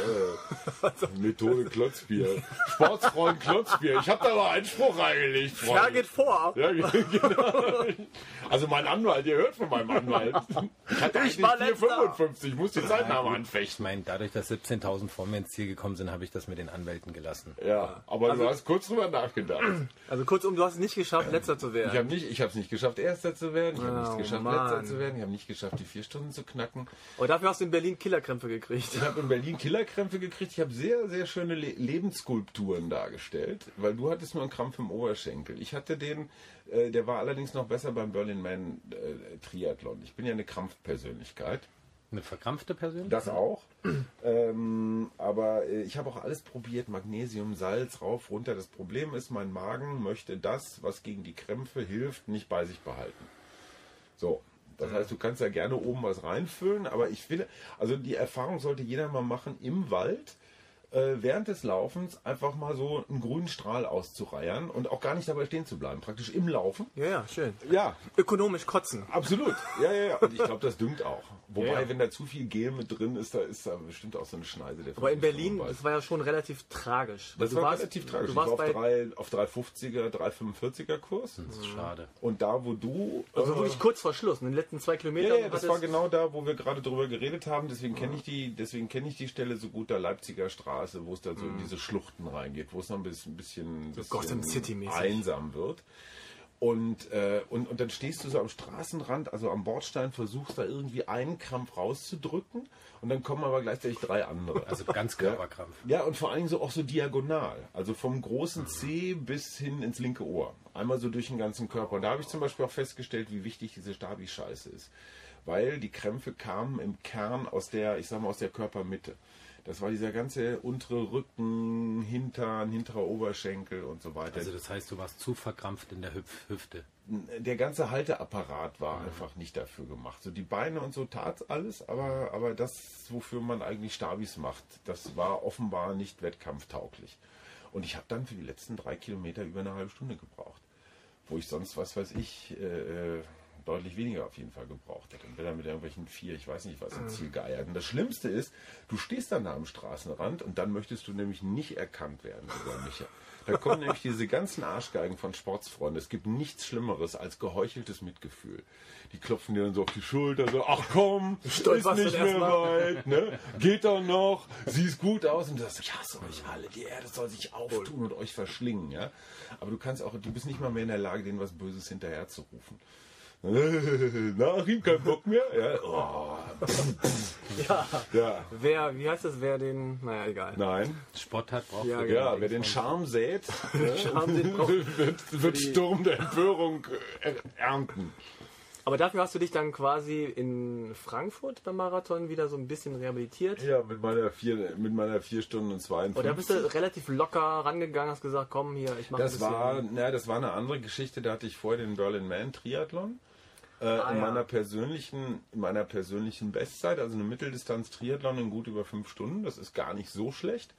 äh, Methode Klotzbier. Sportsfreund Klotzbier. Ich habe da mal Einspruch eingelegt, Ja, Freunde. geht vor. Ja, genau. Also mein Anwalt, ihr hört von meinem Anwalt. Ich hatte eigentlich war vier letzter. fünfundfünfzig, ich muss die Zeitnahme Ich anfechten. meine, dadurch, dass siebzehntausend vor mir ins Ziel gekommen sind, habe ich das mit den Anwälten gelassen. Ja, aber du hast kurz drüber nachgedacht. Also kurzum, du hast es nicht geschafft, Letzter zu Ich werden. habe nicht, ich habe es nicht geschafft, Erster zu werden. Ich habe Oh, nicht geschafft, Mann. Letzter zu werden. Ich habe nicht geschafft, die vier Stunden zu knacken. Aber dafür hast du in Berlin Killerkrämpfe gekriegt. Ich habe in Berlin Killerkrämpfe gekriegt. Ich habe sehr, sehr schöne Le Lebensskulpturen dargestellt, weil du hattest nur einen Krampf im Oberschenkel. Ich hatte den, äh, der war allerdings noch besser beim Berlin Man äh, Triathlon. Ich bin ja eine Krampfpersönlichkeit. Eine verkrampfte Persönlichkeit? Das auch. ähm, aber äh, ich habe auch alles probiert. Magnesium, Salz, rauf, runter. Das Problem ist, mein Magen möchte das, was gegen die Krämpfe hilft, nicht bei sich behalten. So. Das heißt, du kannst ja gerne oben was reinfüllen, aber ich finde, also die Erfahrung sollte jeder mal machen, im Wald äh, während des Laufens einfach mal so einen grünen Strahl auszureiern und auch gar nicht dabei stehen zu bleiben, praktisch im Laufen. Ja, ja, schön. Ja, Ökonomisch kotzen. absolut. Ja, ja, ja. Und ich glaube, das düngt auch. Wobei, Ja, ja. wenn da zu viel Gel mit drin ist, da ist da bestimmt auch so eine Schneise. Der Aber in Verlust Berlin, vom Wald. das war ja schon relativ tragisch. Weil Das du war warst, relativ tragisch. Du Ich war warst auf, bei, drei, auf drei fünfziger, drei fünfundvierziger Kurs. Das ist schade. Und da, wo du... also äh, wirklich kurz vor Schluss, in den letzten zwei Kilometern. Ja, ja, das hattest- war genau da, wo wir gerade drüber geredet haben. Deswegen kenne ich die, deswegen kenne ich die Stelle so gut, der Leipziger Straße, wo es dann so in diese Schluchten reingeht, wo es noch ein bisschen, bisschen, bisschen Gotham City-mäßig. einsam wird. Und, äh, und, und dann stehst du so am Straßenrand, also am Bordstein, versuchst da irgendwie einen Krampf rauszudrücken und dann kommen aber gleichzeitig drei andere. Also ganz Körperkrampf. Ja, und vor allen Dingen so auch so diagonal. Also vom großen C bis hin ins linke Ohr. Einmal so durch den ganzen Körper. Und da habe ich zum Beispiel auch festgestellt, wie wichtig diese Stabi-Scheiße ist. Weil die Krämpfe kamen im Kern aus der, ich sag mal, aus der Körpermitte. Das war dieser ganze untere Rücken, Hintern, hinterer Oberschenkel und so weiter. Also das heißt, du warst zu verkrampft in der Hüf- Hüfte. Der ganze Halteapparat war mhm. einfach nicht dafür gemacht. So die Beine und so tat alles, aber, aber das, wofür man eigentlich Stabis macht, das war offenbar nicht wettkampftauglich. Und ich habe dann für die letzten drei Kilometer über eine halbe Stunde gebraucht. Wo ich sonst, was weiß ich, äh, deutlich weniger auf jeden Fall gebraucht hätte. Und bin dann mit irgendwelchen vier, ich weiß nicht was, ins Ziel geeiert. Und das Schlimmste ist, du stehst dann da am Straßenrand und dann möchtest du nämlich nicht erkannt werden, lieber Micha. Da kommen nämlich diese ganzen Arschgeigen von Sportsfreunden. Es gibt nichts Schlimmeres als geheucheltes Mitgefühl. Die klopfen dir dann so auf die Schulter, so, ach komm, ist nicht mehr weit, ne? Geht doch noch, siehst gut aus. Und du sagst, ich hasse euch alle, die Erde soll sich auftun und euch verschlingen, ja. Aber du kannst auch, du bist nicht mal mehr in der Lage, denen was Böses hinterher zu rufen. Nach ihm kein Bock mehr. Ja. Oh. ja. ja. Wer, wie heißt das, wer den, naja, egal. Nein. Spott hat, braucht ja, ja, wer den Charme sät, Charme wird, wird Sturm der Empörung ernten. Aber dafür hast du dich dann quasi in Frankfurt beim Marathon wieder so ein bisschen rehabilitiert. Ja, mit meiner vier, mit meiner vier Stunden und zweiundfünfzig. Und da bist du relativ locker rangegangen, hast gesagt, komm hier, ich mache das ein war, na, das war eine andere Geschichte. Da hatte ich vorher den Berlin Man Triathlon. Äh, ah, in, ja. meiner persönlichen, in meiner persönlichen Bestzeit, also eine Mitteldistanz-Triathlon in gut über fünf Stunden. Das ist gar nicht so schlecht.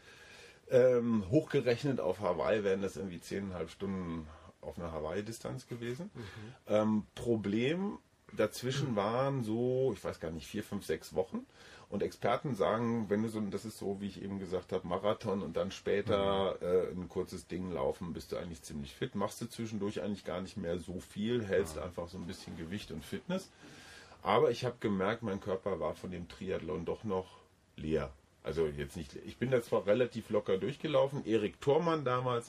Ähm, hochgerechnet auf Hawaii wären das irgendwie zehneinhalb Stunden auf einer Hawaii-Distanz gewesen. Mhm. Ähm, Problem dazwischen waren so, ich weiß gar nicht, vier, fünf, sechs Wochen. Und Experten sagen, wenn du so, das ist so, wie ich eben gesagt habe, Marathon und dann später mhm. äh, ein kurzes Ding laufen, bist du eigentlich ziemlich fit. Machst du zwischendurch eigentlich gar nicht mehr so viel, hältst mhm. einfach so ein bisschen Gewicht und Fitness. Aber ich habe gemerkt, mein Körper war von dem Triathlon doch noch leer. Also jetzt nicht, ich bin da zwar relativ locker durchgelaufen. Erik Thormann damals,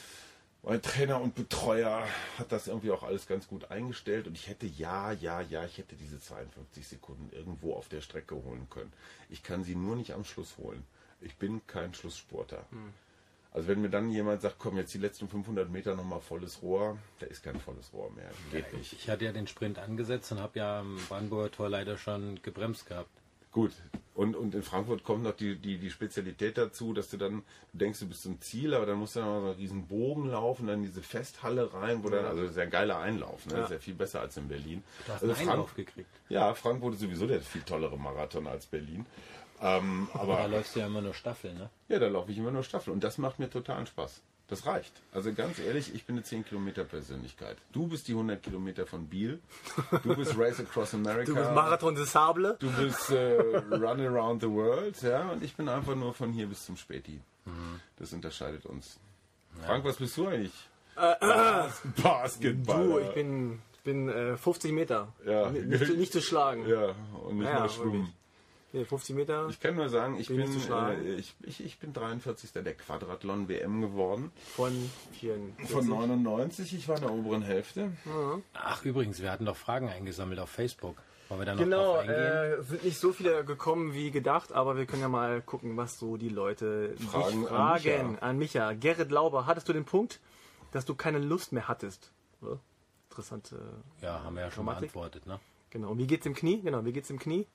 mein Trainer und Betreuer, hat das irgendwie auch alles ganz gut eingestellt und ich hätte, ja, ja, ja, ich hätte diese zweiundfünfzig Sekunden irgendwo auf der Strecke holen können. Ich kann sie nur nicht am Schluss holen. Ich bin kein Schlusssportler. Hm. Also wenn mir dann jemand sagt, komm, jetzt die letzten fünfhundert Meter nochmal volles Rohr, da ist kein volles Rohr mehr. Geht ja, nicht. Ich hatte ja den Sprint angesetzt und habe ja am Brandenburger Tor leider schon gebremst gehabt. Gut. Und, und in Frankfurt kommt noch die, die, die Spezialität dazu, dass du dann, du denkst, du bist zum Ziel, aber dann musst du dann noch so einen riesen Bogen laufen, dann in diese Festhalle rein, wo dann, also das ist ja ein geiler Einlauf, ne? Ja. Das ist ja viel besser als in Berlin. Du hast also einen Einlauf Frank- gekriegt. Ja, Frankfurt ist sowieso der viel tollere Marathon als Berlin. Ähm, aber da läufst du ja immer nur Staffel, ne? Ja, da laufe ich immer nur Staffel und das macht mir totalen Spaß. Das reicht. Also ganz ehrlich, ich bin eine zehn Kilometer Persönlichkeit. Du bist die hundert Kilometer von Biel. Du bist Race Across America. Du bist Marathon des Sable. Du bist äh, Run Around the World. Ja, und ich bin einfach nur von hier bis zum Späti. Mhm. Das unterscheidet uns. Ja. Frank, was bist du eigentlich? Äh, Bas- Basketball. Du, ich bin, ich bin äh, fünfzig Meter. Ja. N- nicht, zu- nicht zu schlagen. Ja, und nicht Ja, mal schwimmen. Nee, fünfzig Meter. Ich kann nur sagen, ich Bin bin, nicht zu schlagen. äh, ich, ich, ich bin dreiundvierzigster der Quadrathlon-W M geworden. Von vierundvierzig. Von neunundneunzig, ich war in der oberen Hälfte. Ach, übrigens, wir hatten doch Fragen eingesammelt auf Facebook. Wollen wir da noch Genau, drauf eingehen? äh, sind nicht so viele gekommen wie gedacht, aber wir können ja mal gucken, was so die Leute Fragen dich an fragen. Micha. An Micha. Gerrit Lauber, hattest du den Punkt, dass du keine Lust mehr hattest? Oder? Interessante. Ja, haben wir ja schon Grammatik. beantwortet, ne? Genau. Und wie geht's im Knie? Genau, wie geht's im Knie?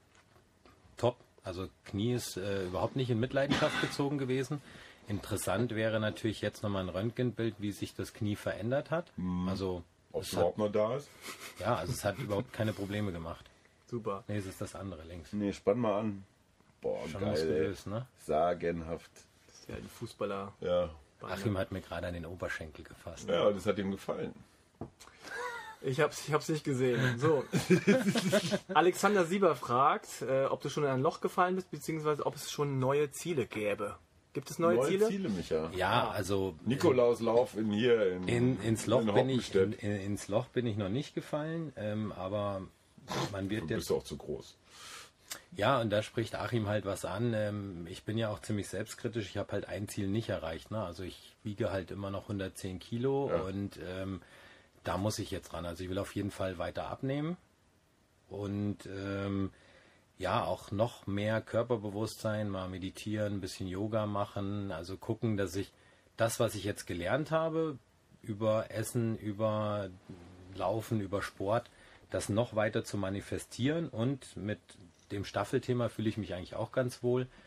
Top. Also Knie ist äh, überhaupt nicht in Mitleidenschaft gezogen gewesen. Interessant wäre natürlich jetzt nochmal ein Röntgenbild, wie sich das Knie verändert hat. Also Ob es es hat, überhaupt noch da ist? ja, also es hat überhaupt keine Probleme gemacht. Super. Nee, es ist das andere links. Nee, spann mal an. Boah, Schon geil, ey. muskulös, ne? Sagenhaft. Das ist ja die Fußballer. Ja. Achim hat mir gerade an den Oberschenkel gefasst. Ja, das hat ihm gefallen. Ich hab's, ich hab's nicht gesehen. So. Alexander Sieber fragt, äh, ob du schon in ein Loch gefallen bist, beziehungsweise ob es schon neue Ziele gäbe. Gibt es neue, Neue Ziele? Ziele, Micha. Ja, also Nikolauslauf in hier in, in, ins, Loch in bin ich, in, Hoppenstedt. in, ins Loch bin ich noch nicht gefallen, ähm, aber man wird Du jetzt... bist auch zu groß. Ja, und da spricht Achim halt was an. Ähm, ich bin ja auch ziemlich selbstkritisch. Ich habe halt ein Ziel nicht erreicht. Ne? Also ich wiege halt immer noch hundertzehn Kilo Ja. und ähm, da muss ich jetzt ran. Also ich will auf jeden Fall weiter abnehmen und ähm, ja, auch noch mehr Körperbewusstsein, mal meditieren, ein bisschen Yoga machen. Also gucken, dass ich das, was ich jetzt gelernt habe, über Essen, über Laufen, über Sport, das noch weiter zu manifestieren und mit dem Staffelthema fühle ich mich eigentlich auch ganz wohl.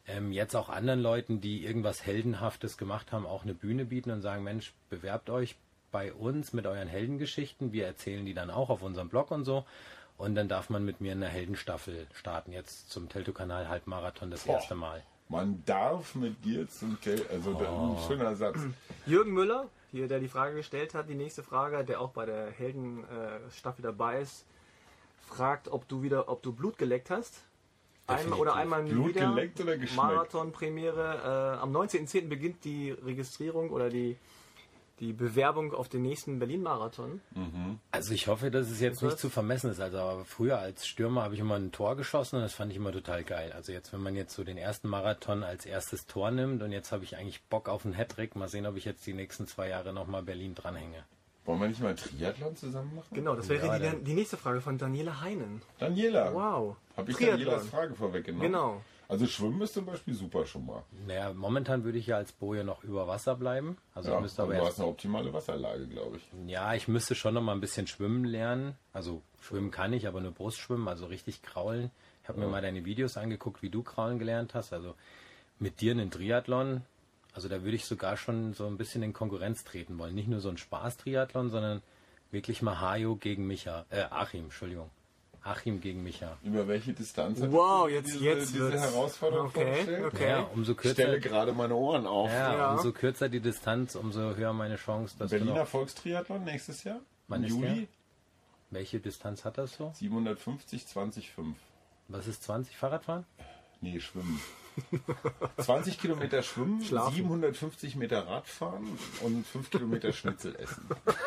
ähm, jetzt auch anderen Leuten, die irgendwas Heldenhaftes gemacht haben, auch eine Bühne bieten und sagen, Mensch, bewerbt euch bei uns mit euren Heldengeschichten. Wir erzählen die dann auch auf unserem Blog und so. Und dann darf man mit mir eine Heldenstaffel starten. Jetzt zum Teltow-Kanal Halbmarathon das Boah. erste Mal. Man darf mit dir zum Tel... Also oh. ein schöner Satz. Jürgen Müller, hier, der die Frage gestellt hat, die nächste Frage, der auch bei der Heldenstaffel dabei ist, fragt, ob du wieder, ob du Blut geleckt hast. Einmal oder einmal Blut wieder. geleckt oder geschmeckt? Marathon-Premiere. Äh, am neunzehnten zehnten beginnt die Registrierung oder die, die Bewerbung auf den nächsten Berlin-Marathon. Mhm. Also ich hoffe, dass es jetzt nicht zu vermessen ist. Also aber früher als Stürmer habe ich immer ein Tor geschossen und das fand ich immer total geil. Also jetzt, wenn man jetzt so den ersten Marathon als erstes Tor nimmt und jetzt habe ich eigentlich Bock auf einen Hattrick. Mal sehen, ob ich jetzt die nächsten zwei Jahre nochmal Berlin dranhänge. Wollen wir nicht mal einen Triathlon zusammen machen? Genau, das wäre Ja, die, die nächste Frage von Daniela Heinen. Daniela. Wow. Habe ich Triathlon. Danielas Frage vorweggenommen? Genau. Also Schwimmen ist zum Beispiel super schon mal. Naja, momentan würde ich ja als Boje noch über Wasser bleiben. Also Ja, ich müsste aber aber du erst, hast eine optimale Wasserlage, glaube ich. ja, ich müsste schon noch mal ein bisschen schwimmen lernen. Also schwimmen kann ich, aber nur Brustschwimmen, also richtig kraulen. Ich habe mir mal deine Videos angeguckt, wie du kraulen gelernt hast. Also mit dir einen Triathlon, also da würde ich sogar schon so ein bisschen in Konkurrenz treten wollen. Nicht nur so ein Spaß-Triathlon, sondern wirklich mal Hajo gegen Micha, äh, Achim, Entschuldigung. Achim gegen Micha. Über welche Distanz hat Wow, diese, jetzt, diese, jetzt diese wird's- Herausforderung Okay, vorgestellt? okay. Ja, umso Ich kürzer, stelle gerade meine Ohren auf. ja, Ja. umso kürzer die Distanz, umso höher meine Chance, dass du Berliner noch, Volkstriathlon nächstes Jahr? Wann Im ist der? Juli? welche Distanz hat das so? siebenhundertfünfzig, zwanzig, fünf. Was ist zwanzig Fahrradfahren? Nee, schwimmen. zwanzig Kilometer schwimmen, Schlafen. siebenhundertfünfzig Meter Radfahren und fünf Kilometer Schnitzel essen.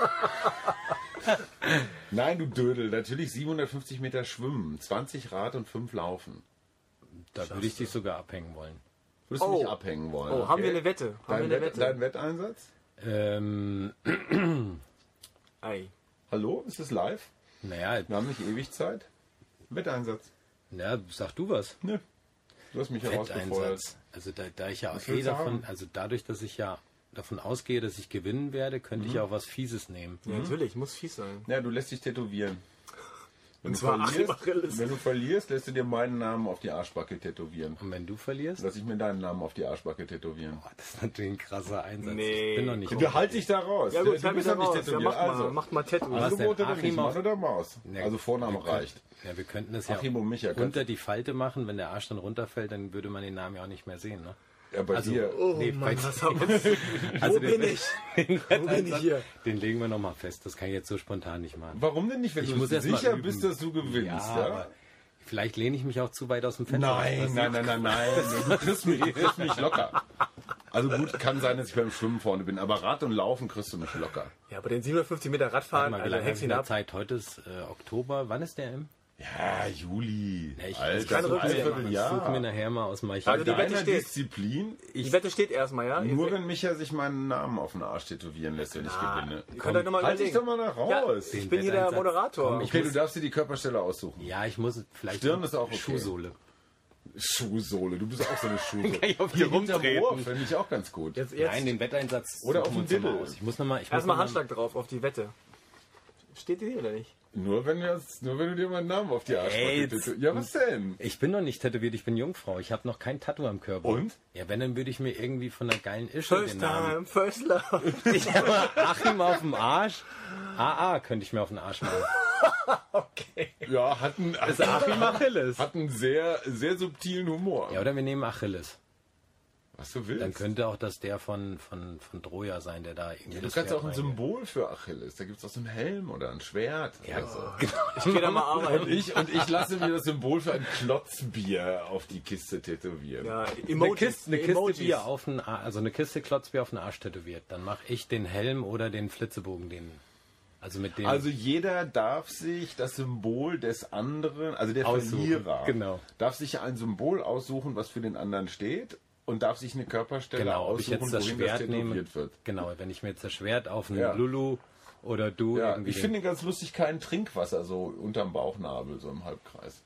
Nein, du Dödel, natürlich siebenhundertfünfzig Meter schwimmen, zwanzig Rad und fünf laufen. Da würde ich dich sogar abhängen wollen. Würdest du Oh. mich abhängen wollen? Oh, haben okay? wir eine Wette? Haben Dein, wir eine Wett, Wette? dein Wetteinsatz? Ähm, Ei. Hallo, ist es live? naja, Wir haben nicht ewig Zeit. Wetteinsatz. na, sag du was. Nö. Du hast mich herausgefordert. Wetteinsatz. Also da, da ich ja Was eh willst du davon, haben? also dadurch, dass ich ja davon ausgehe, dass ich gewinnen werde, könnte ich ja auch was Fieses nehmen. Ja, natürlich, muss fies sein. Ja, du lässt dich tätowieren. Wenn, Und du zwar Achim verlierst, Achilles. wenn du verlierst, lässt du dir meinen Namen auf die Arschbacke tätowieren. Und wenn du verlierst, Lass ich mir deinen Namen auf die Arschbacke tätowieren. boah, das ist natürlich ein krasser Einsatz. Nee. Ich bin noch nicht. Du halt dich da raus. Ja du, gut, du halt bist wieder noch nicht raus. Ja, tätowiert. macht mal, also, macht mal Tattoo. Was denn? Angebot oder Achim nicht, Mann auf- oder Maus? Ja, Also Vorname wir können- reicht. Ja, wir könnten das ja Achim und Micha, kannst- unter die Falte machen, wenn der Arsch dann runterfällt, dann würde man den Namen ja auch nicht mehr sehen, ne? Ja, bei Also, dir. Oh Nee, Mann, bei- was haben wir? Also Wo den- bin ich? Den, Wo bin ich hier? den legen wir nochmal fest. Das kann ich jetzt so spontan nicht machen. Warum denn nicht, wenn Ich du muss erst mal sicher üben. bist, dass du gewinnst? Ja, Ja, aber vielleicht lehne ich mich auch zu weit aus dem Fenster. Nein, Das- nein, nein, nein, nein. Du kriegst mich, du kriegst mich locker. Also gut, kann sein, dass ich beim Schwimmen vorne bin, aber Rad und Laufen kriegst du mich locker. Ja, aber den siebenhundertfünfzig Meter Warte Radfahren, mal, wie also lange habe hängst ich ihn in der ab. Zeit? Heute ist äh, Oktober. Wann ist der im? Ja, Juli. Ja, ich- Alter, keine so ein Rückseher machen. Ich suche mir Vierteljahr. nachher mal aus dem Also Bei die Wette deiner steht. Disziplin, Die Wette steht erstmal, ja? nur wenn Micha sich meinen Namen auf den Arsch tätowieren lässt, wenn ich Ah, gewinne. ihr könnt euch noch mal Halt dich doch überlegen. mal nach Ja, raus. ich bin hier der Wetteinsatz. Moderator. Komm, ich Okay, du muss- darfst dir die Körperstelle aussuchen. Ja, ich muss vielleicht. Stirn ist auch okay. Schuhsohle. Schuhsohle, du bist auch so eine Schuhsohle. Kann ich auf Hier die hinterm rumtreten? Ohr finde ich auch ganz gut. Jetzt, jetzt Nein, den Wetteinsatz. Oder suchen auf wir den uns noch mal Diddle. aus. Ich muss noch mal. Ich muss erstmal noch mal- Handschlag drauf auf die Wette. Steht die hier oder nicht? Nur wenn, wir, nur wenn du dir meinen Namen auf die Ey, Arschbacke jetzt- tätowierst. Ja, was denn? Ich bin noch nicht tätowiert, ich bin Jungfrau. Ich habe noch kein Tattoo am Körper. Und? Ja, wenn, dann würde ich mir irgendwie von einer geilen Ische den First Namen. time, first love. Ich habe Achim auf dem Arsch. A A könnte ich mir auf den Arsch machen. Okay. Ja, hat einen, Das ist Achim Achilles. hat einen sehr, sehr subtilen Humor. Ja, oder wir nehmen Achilles. Was du willst. Dann könnte auch das der von, von, von Troja sein, der da irgendwie du das kannst Schwert auch ein reinge- Symbol für Achilles. Da gibt es auch so einen Helm oder ein Schwert. Ja, oder so. genau. Ich gehe da mal Und arbeiten. ich, und ich lasse mir das Symbol für ein Klotzbier auf die Kiste tätowieren. Ja, Eine Emojis. Kiste, eine Kiste Emojis. Bier auf den Arsch, also eine Kiste Klotzbier auf den Arsch tätowiert. Dann mache ich den Helm oder den Flitzebogen, den, also mit dem. Also jeder darf sich das Symbol des anderen, also der Aussuchen, Verlierer, genau. darf sich ein Symbol aussuchen, was für den anderen steht und darf sich eine Körperstelle genau, ob ich aussuchen, jetzt das wohin Schwert das nehme. tätowiert wird. Genau, wenn ich mir jetzt das Schwert auf einen Ja. Lulu oder du Ja, irgendwie. ich den- finde ganz lustig, kein Trinkwasser so unterm Bauchnabel, so im Halbkreis.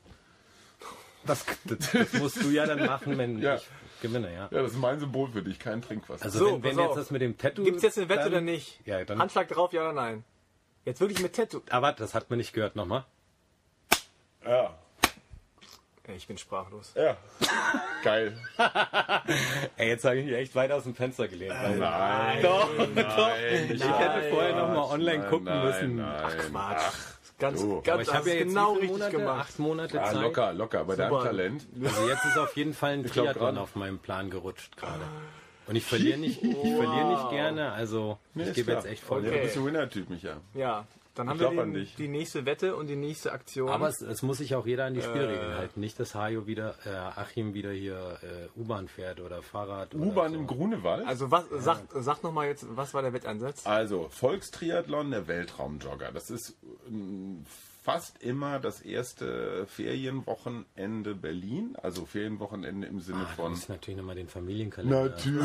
das, das musst du ja dann machen, wenn Ja. ich gewinne, ja. Ja, das ist mein Symbol für dich, kein Trinkwasser. Also So, wenn, wenn pass jetzt auf. das mit dem Tattoo. Gibt's jetzt eine Wette dann, oder nicht? Ja, dann. Handschlag drauf, ja oder nein? Jetzt wirklich mit Tattoo. Aber das hat man nicht gehört nochmal. ja. Ey, Ich bin sprachlos. Ja. Geil. Ey, jetzt habe ich mich echt weit aus dem Fenster gelehnt. weil- Nein. Doch, Nein. Ich hätte vorher noch mal online Nein, gucken nein, müssen. Nein. Ach Quatsch. Ganz, du. Aber ganz, ich das habe ja ist jetzt genau wie viele richtig Monate? gemacht. Acht Monate Ah, Zeit. locker, locker. Bei deinem Super. Talent. Also jetzt ist auf jeden Fall ein glaub Triathlon gerade- auf meinem Plan gerutscht gerade. Und ich verliere nicht, ich verliere nicht gerne, also Nee, ich ist gebe klar. jetzt echt voll. Ja, Okay. du bist ein Winner-Typ, Micha. Ja, dann haben Ich wir glaub an den, dich. die nächste Wette und die nächste Aktion. Aber es, es muss sich auch jeder an die Spielregeln halten. Nicht, dass Hajo wieder, äh, Achim wieder hier äh, U-Bahn fährt oder Fahrrad. oder U-Bahn so. im Grunewald? also was, sag, sag nochmal jetzt, was war der Wettansatz? Also, Volkstriathlon, der Weltraumjogger. Das ist ähm, fast immer das erste Ferienwochenende Berlin. Also Ferienwochenende im Sinne Ah, da von... muss ich natürlich nochmal den Familienkalender.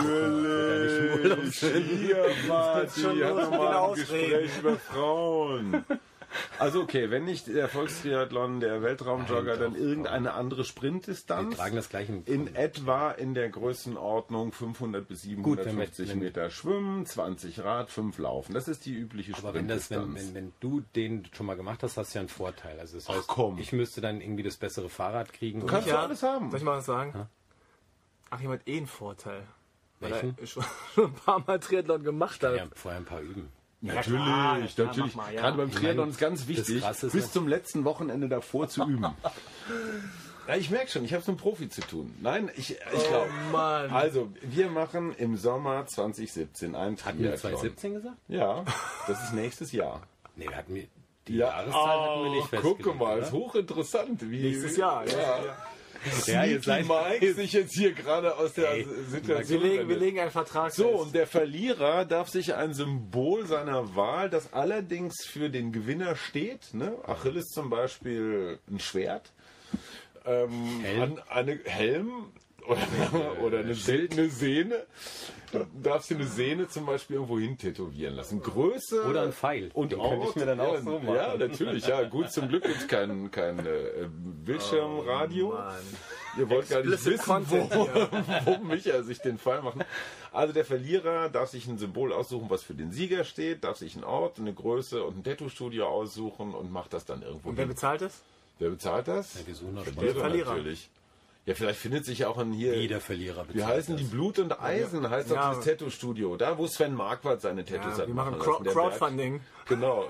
Natürlich! Hier, Martin, schon hat los mit den nochmal ein Ausreden. Gespräch über Frauen. Also okay, wenn nicht der Volkstriathlon, der Weltraumjogger, Nein, dann doch, irgendeine andere Wir Sprintdistanz. tragen das gleich im In etwa in der Größenordnung fünfhundert bis siebenhundertfünfzig wenn wir- wenn- Meter Schwimmen, zwanzig Rad, fünf Laufen. Das ist die übliche Aber wenn, das, wenn, Sprintdistanz. wenn, wenn du den schon mal gemacht hast, hast du ja einen Vorteil. Also das Ach, heißt, komm. ich müsste dann irgendwie das bessere Fahrrad kriegen. Du und- kannst Ja. doch alles haben. Soll ich mal was sagen? Achim hat eh einen Vorteil. Weil Welchen? er schon, schon ein paar Mal Triathlon gemacht hat. ja, vorher ein paar üben. Natürlich, klar, ja, natürlich. mach mal, ja. Gerade beim Ich Triathlon meine, ist ganz das wichtig, Krasse ist bis nicht- zum letzten Wochenende davor zu üben. Ja, ich merke schon, ich habe es mit einem Profi zu tun. Nein, ich, ich glaube. Mann. Also, wir machen im Sommer zwanzig siebzehn einen Hatten wir Triathlon. zwanzig siebzehn gesagt? Ja, das ist nächstes Jahr. Nee, wir hatten wir, die Jahreszahl hatten wir nicht festgelegt. guck mal, oder? ist hochinteressant. Wie, Nächstes Jahr. Ja. Ja. Ja, ihr Sneaky seid, Mike sich jetzt hier gerade aus der Ey, Wir, Situation legen, wir wendet. legen einen Vertrag So, fest. und der Verlierer darf sich ein Symbol seiner Wahl, das allerdings für den Gewinner steht, ne? Achilles zum Beispiel ein Schwert, ähm, Helm. An, eine Helm oder, oder eine seltene Sehne. Du darfst dir eine Sehne zum Beispiel irgendwo hin tätowieren lassen. Größe Oder ein Pfeil. und Den Ort. könnte ich mir dann auch ja, so machen. Ja, natürlich. Ja, gut, zum Glück gibt es kein, kein äh, Bildschirmradio. Mann. Ihr wollt gar nicht Explicit wissen, Content wo, hier. wo Micha sich den Fall macht. Also der Verlierer darf sich ein Symbol aussuchen, was für den Sieger steht, darf sich einen Ort, eine Größe und ein Tattoo-Studio aussuchen und macht das dann irgendwo Und wer hin. bezahlt es? Wer bezahlt das? Ja, wir suchen noch Verlierer Der Verlierer. natürlich. Ja, vielleicht findet sich ja auch ein hier... Jeder Verlierer bezahlt Wie heißen das. die? Blut und Eisen heißt doch Ja. dieses Tattoo-Studio. Da, wo Sven Marquardt seine Tattoos Ja, hat wir machen machen Crowd lassen. Der Berg. Crowdfunding. Genau.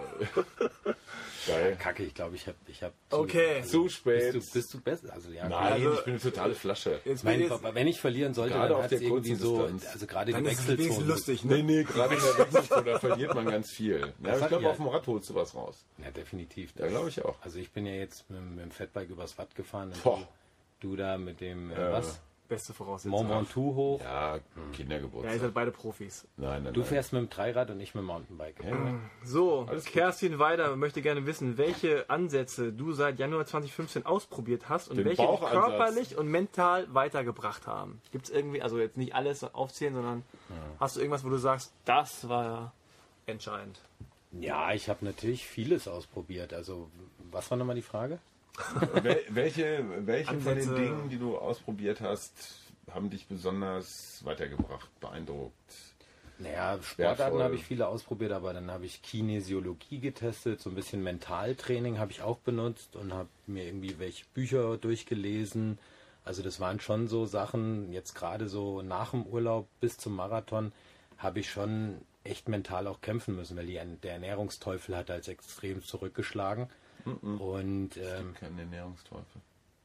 Geil. Kacke, ich glaube, ich habe... Ich hab Okay. Zu spät. Bist du, bist du besser? Also, ja, Nein, Also- ich bin eine totale Flasche. Jetzt Mein, bin ich jetzt, wenn ich verlieren sollte, Gerade dann auf hat der es irgendwie kurzen so, Distanz. also gerade dann die ist es wenigstens Wechselzone. lustig, Nee, ne? nee, gerade in der Wechselzone, da verliert man ganz viel. Ja, aber ich hat glaube, ihr? auf dem Rad holst du was raus. Ja, definitiv. Ja, glaube ich auch. Also ich bin ja jetzt mit, mit dem Fatbike übers Watt gefahren und Boah. du, du da mit dem, äh, Äh, was? beste Voraussetzung. Mont Ventoux hoch. Ja, Ja, ihr Kindergeburtstag. seid beide Profis. Nein, nein, Du nein. fährst mit dem Dreirad und ich mit dem Mountainbike. So, Alles gut. Kerstin Weider möchte gerne wissen, welche Ansätze du seit Januar zwanzig fünfzehn ausprobiert hast und Den welche dich Bauchansatz. körperlich und mental weitergebracht haben. Gibt es irgendwie, also jetzt nicht alles aufzählen, sondern hast du irgendwas, wo du sagst, das war entscheidend? Ja, ich habe natürlich vieles ausprobiert. Also, was war nochmal die Frage? Wel- welche welche von Ansätze. den Dingen, die du ausprobiert hast, haben dich besonders weitergebracht, beeindruckt? Naja, Sportarten Wertvoll. habe ich viele ausprobiert, aber dann habe ich Kinesiologie getestet, so ein bisschen Mentaltraining habe ich auch benutzt und habe mir irgendwie welche Bücher durchgelesen. Also das waren schon so Sachen, jetzt gerade so nach dem Urlaub bis zum Marathon habe ich schon echt mental auch kämpfen müssen, weil die, der Ernährungsteufel hat als extrem zurückgeschlagen. Und ähm, Kein Ernährungsteufel.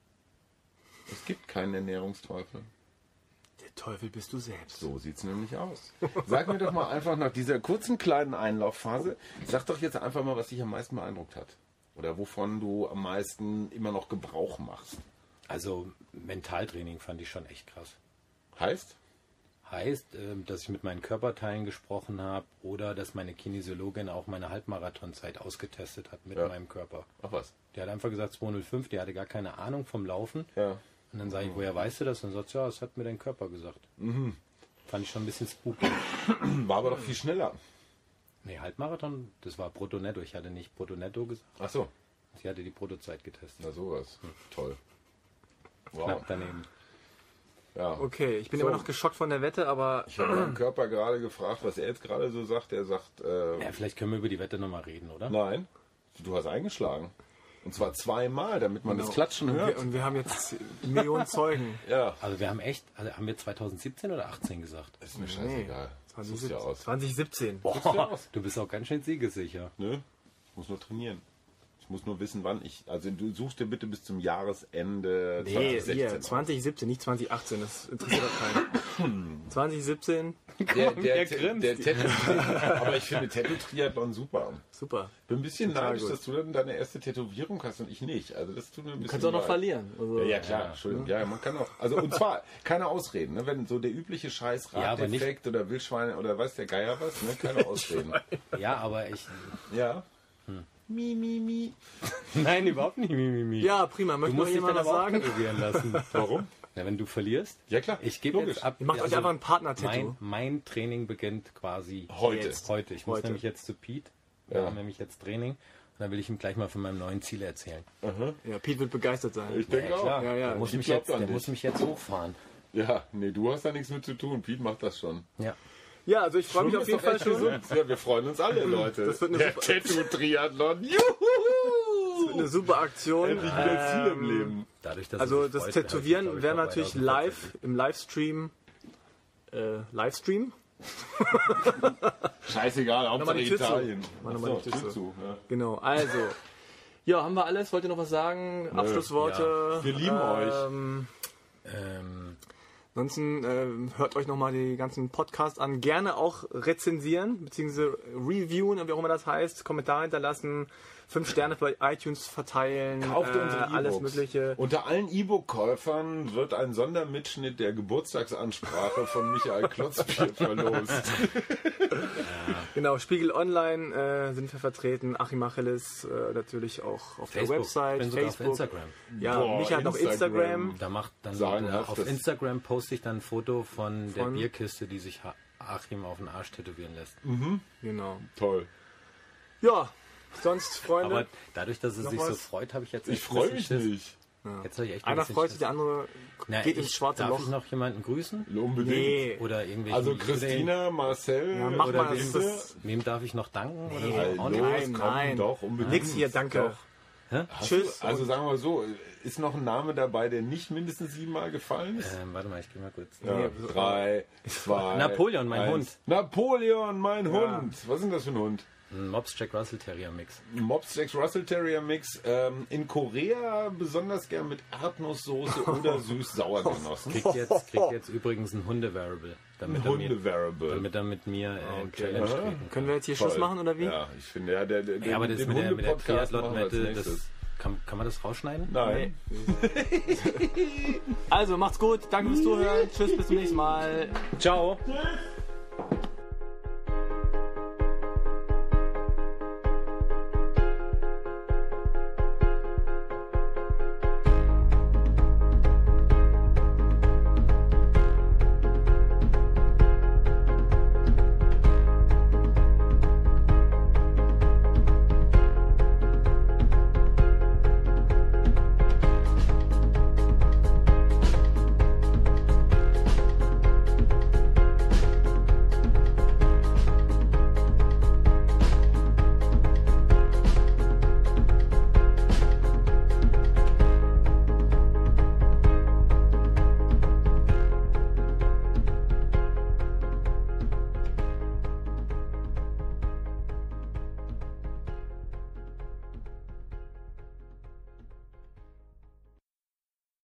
Es gibt keinen Ernährungsteufel. Der Teufel bist du selbst. So sieht's nämlich aus. Sag mir doch mal einfach nach dieser kurzen kleinen Einlaufphase, sag doch jetzt einfach mal, was dich am meisten beeindruckt hat. Oder wovon du am meisten immer noch Gebrauch machst. also Mentaltraining fand ich schon echt krass. Heißt? Heißt, ähm, dass ich mit meinen Körperteilen gesprochen habe oder dass meine Kinesiologin auch meine Halbmarathonzeit ausgetestet hat mit Ja. meinem Körper. Ach was. Der hat einfach gesagt zwei null fünf, der hatte gar keine Ahnung vom Laufen. Ja. Und dann sage ich, woher weißt du das? Und dann sagt ja, das hat mir dein Körper gesagt. Fand ich schon ein bisschen spooky. War aber doch viel schneller. Nee, Halbmarathon, das war Brutto-Netto. Ich hatte nicht Brutto-Netto gesagt. Ach so. Sie hatte die Bruttozeit getestet. Na sowas. Toll. Wow. Knapp daneben. Ja. Okay, ich bin So. immer noch geschockt von der Wette, aber Ich habe meinen Körper gerade gefragt, was er jetzt gerade so sagt. Er sagt, äh, Ja, vielleicht können wir über die Wette nochmal reden, oder? nein, du hast eingeschlagen. Und zwar zweimal, damit man Genau. das Klatschen Und hört. wir, und wir haben jetzt Millionen Zeugen. Ja, Also wir haben echt, also haben wir zwanzig siebzehn oder achtzehn gesagt? ist mir scheißegal. Das sieht ja aus. zwanzig siebzehn. Boah, du bist auch ganz schön siegessicher. Ne? Ich muss nur trainieren. Ich muss nur wissen, wann ich. Also du suchst dir bitte bis zum Jahresende Nee, zwanzig sechzehn hier, aus. zwanzig siebzehn, nicht zwanzig achtzehn, das interessiert doch keinen. zwanzig siebzehn, Der, der, Er der, grinst. der Tattoo, aber ich finde Tattoo-Triathlon super. super. Bin ein bisschen Total neidisch, gut. dass du dann deine erste Tätowierung hast und ich nicht. Also das tut mir ein bisschen Kannst auch noch leid. verlieren. Also, Ja, ja, klar, Entschuldigung. Ja, man kann auch. Also und zwar keine Ausreden, ne? Wenn so der übliche Scheiß Ja, aber nicht- Raddefekt oder Wildschweine oder weiß der Geier was, ne? Keine Ausreden. Ja, aber ich... Ja. Mi, mi, mi. Nein, überhaupt nicht, Mimimi. Ja, prima. Du Möchte noch musst dich jemand dann was aber auch sagen? tätowieren lassen. Warum? Na, wenn du verlierst? Ja, klar. Ich gebe Logisch. jetzt ab. Ihr macht euch einfach ein Partner-Tattoo. Mein, mein Training beginnt quasi Heute. Jetzt. heute. Ich muss Heute. nämlich jetzt zu Pete. Wir Ja. haben nämlich jetzt Training. Und dann will ich ihm gleich mal von meinem neuen Ziel erzählen. Ja, Pete wird begeistert sein. Ich denke auch. Ja, ja. Der, muss Ich mich, glaub jetzt, an der dich. muss mich jetzt hochfahren. Ja, nee, du hast da nichts mit zu tun. Pete macht das schon. Ja. Ja, also ich freue mich Schon auf ist jeden doch Fall echt schon. gesund. Ja, wir freuen uns alle, Leute. Das wird eine Der super- Tattoo-Triathlon. Das Juhu! wird eine super Aktion. Endlich wieder Ziel im Ähm, Leben. Dadurch, dass Also er sich das freut, helfe ich, Tätowieren glaub ich, wäre dabei natürlich aus dem live Fenster. im Livestream. Äh, Livestream? Scheißegal, Hauptsache mal die Tür zu. Italien. Mach noch mal Ach die so, Tür Tür zu. zu. Ja. Genau, also. Ja, haben wir alles? Wollt ihr noch was sagen? Abschlussworte? Wir lieben euch. ähm, Ähm, Ansonsten äh, hört euch nochmal die ganzen Podcasts an. Gerne auch rezensieren, beziehungsweise reviewen, wie auch immer das heißt. Kommentare hinterlassen, fünf Sterne bei iTunes verteilen, Kauft äh, unsere E-Books. alles Mögliche. Unter allen E-Book-Käufern wird ein Sondermitschnitt der Geburtstagsansprache von Michael Klotzbier verlost. Genau, Spiegel Online äh, sind wir vertreten, Achim Achilles äh, natürlich auch auf Facebook. der Website, Ich bin sogar Facebook. auf Instagram. Ja, Boah, Micha hat auf Instagram. Instagram. Da macht dann Sagenhaft, auf das- Instagram poste ich dann ein Foto von der Von- Bierkiste, die sich Ha- Achim auf den Arsch tätowieren lässt. Genau. Toll. Ja, sonst, Freunde, Aber dadurch, dass es Noch sich so was? freut, habe ich jetzt Ich echt ein freue bisschen mich Schiss. nicht. Jetzt habe ich echt ein einer bisschen freut sich, Schiss. der andere Na, geht ich, ins schwarze darf Loch. ich noch jemanden grüßen? Unbedingt. Nee, Oder irgendwelche Also Christina, Marcel Ja, mach oder mal, Linde. das- Wem darf ich noch danken? Oder so? Hallo, Auch nicht? Nein, komm nein. doch, unbedingt. nix hier, danke. Doch. Hast Tschüss. Du, also sagen wir mal so, ist noch ein Name dabei, der nicht mindestens siebenmal gefallen ist? Ähm, warte mal, ich gehe mal kurz. Ja, nee, drei, zwei, Napoleon, mein eins. Hund. Napoleon, mein Hund. Was ist denn das für ein Hund? Ein Mops Jack Russell Terrier Mix. Ein Mops Jack Russell Terrier Mix. Ähm, in Korea besonders gern mit Erdnusssoße oder süß-sauer genossen. Kriegt jetzt, kriegt jetzt übrigens ein Hunde-Variable. Damit, er mir- Hunde-Variable. damit er mit mir äh, in Okay. Challenge Aha. treten kann. Können wir jetzt hier Toll. Schluss machen oder wie? Ja, ich finde, ja, der, der, Ja, aber das den mit der, mit der Hunde-Podcast machen wir als Triathlon-Wette, das nächstes. kann, kann man das rausschneiden? Nein. Also, macht's gut, danke fürs Zuhören, tschüss, bis zum nächsten Mal. Ciao! Tschüss.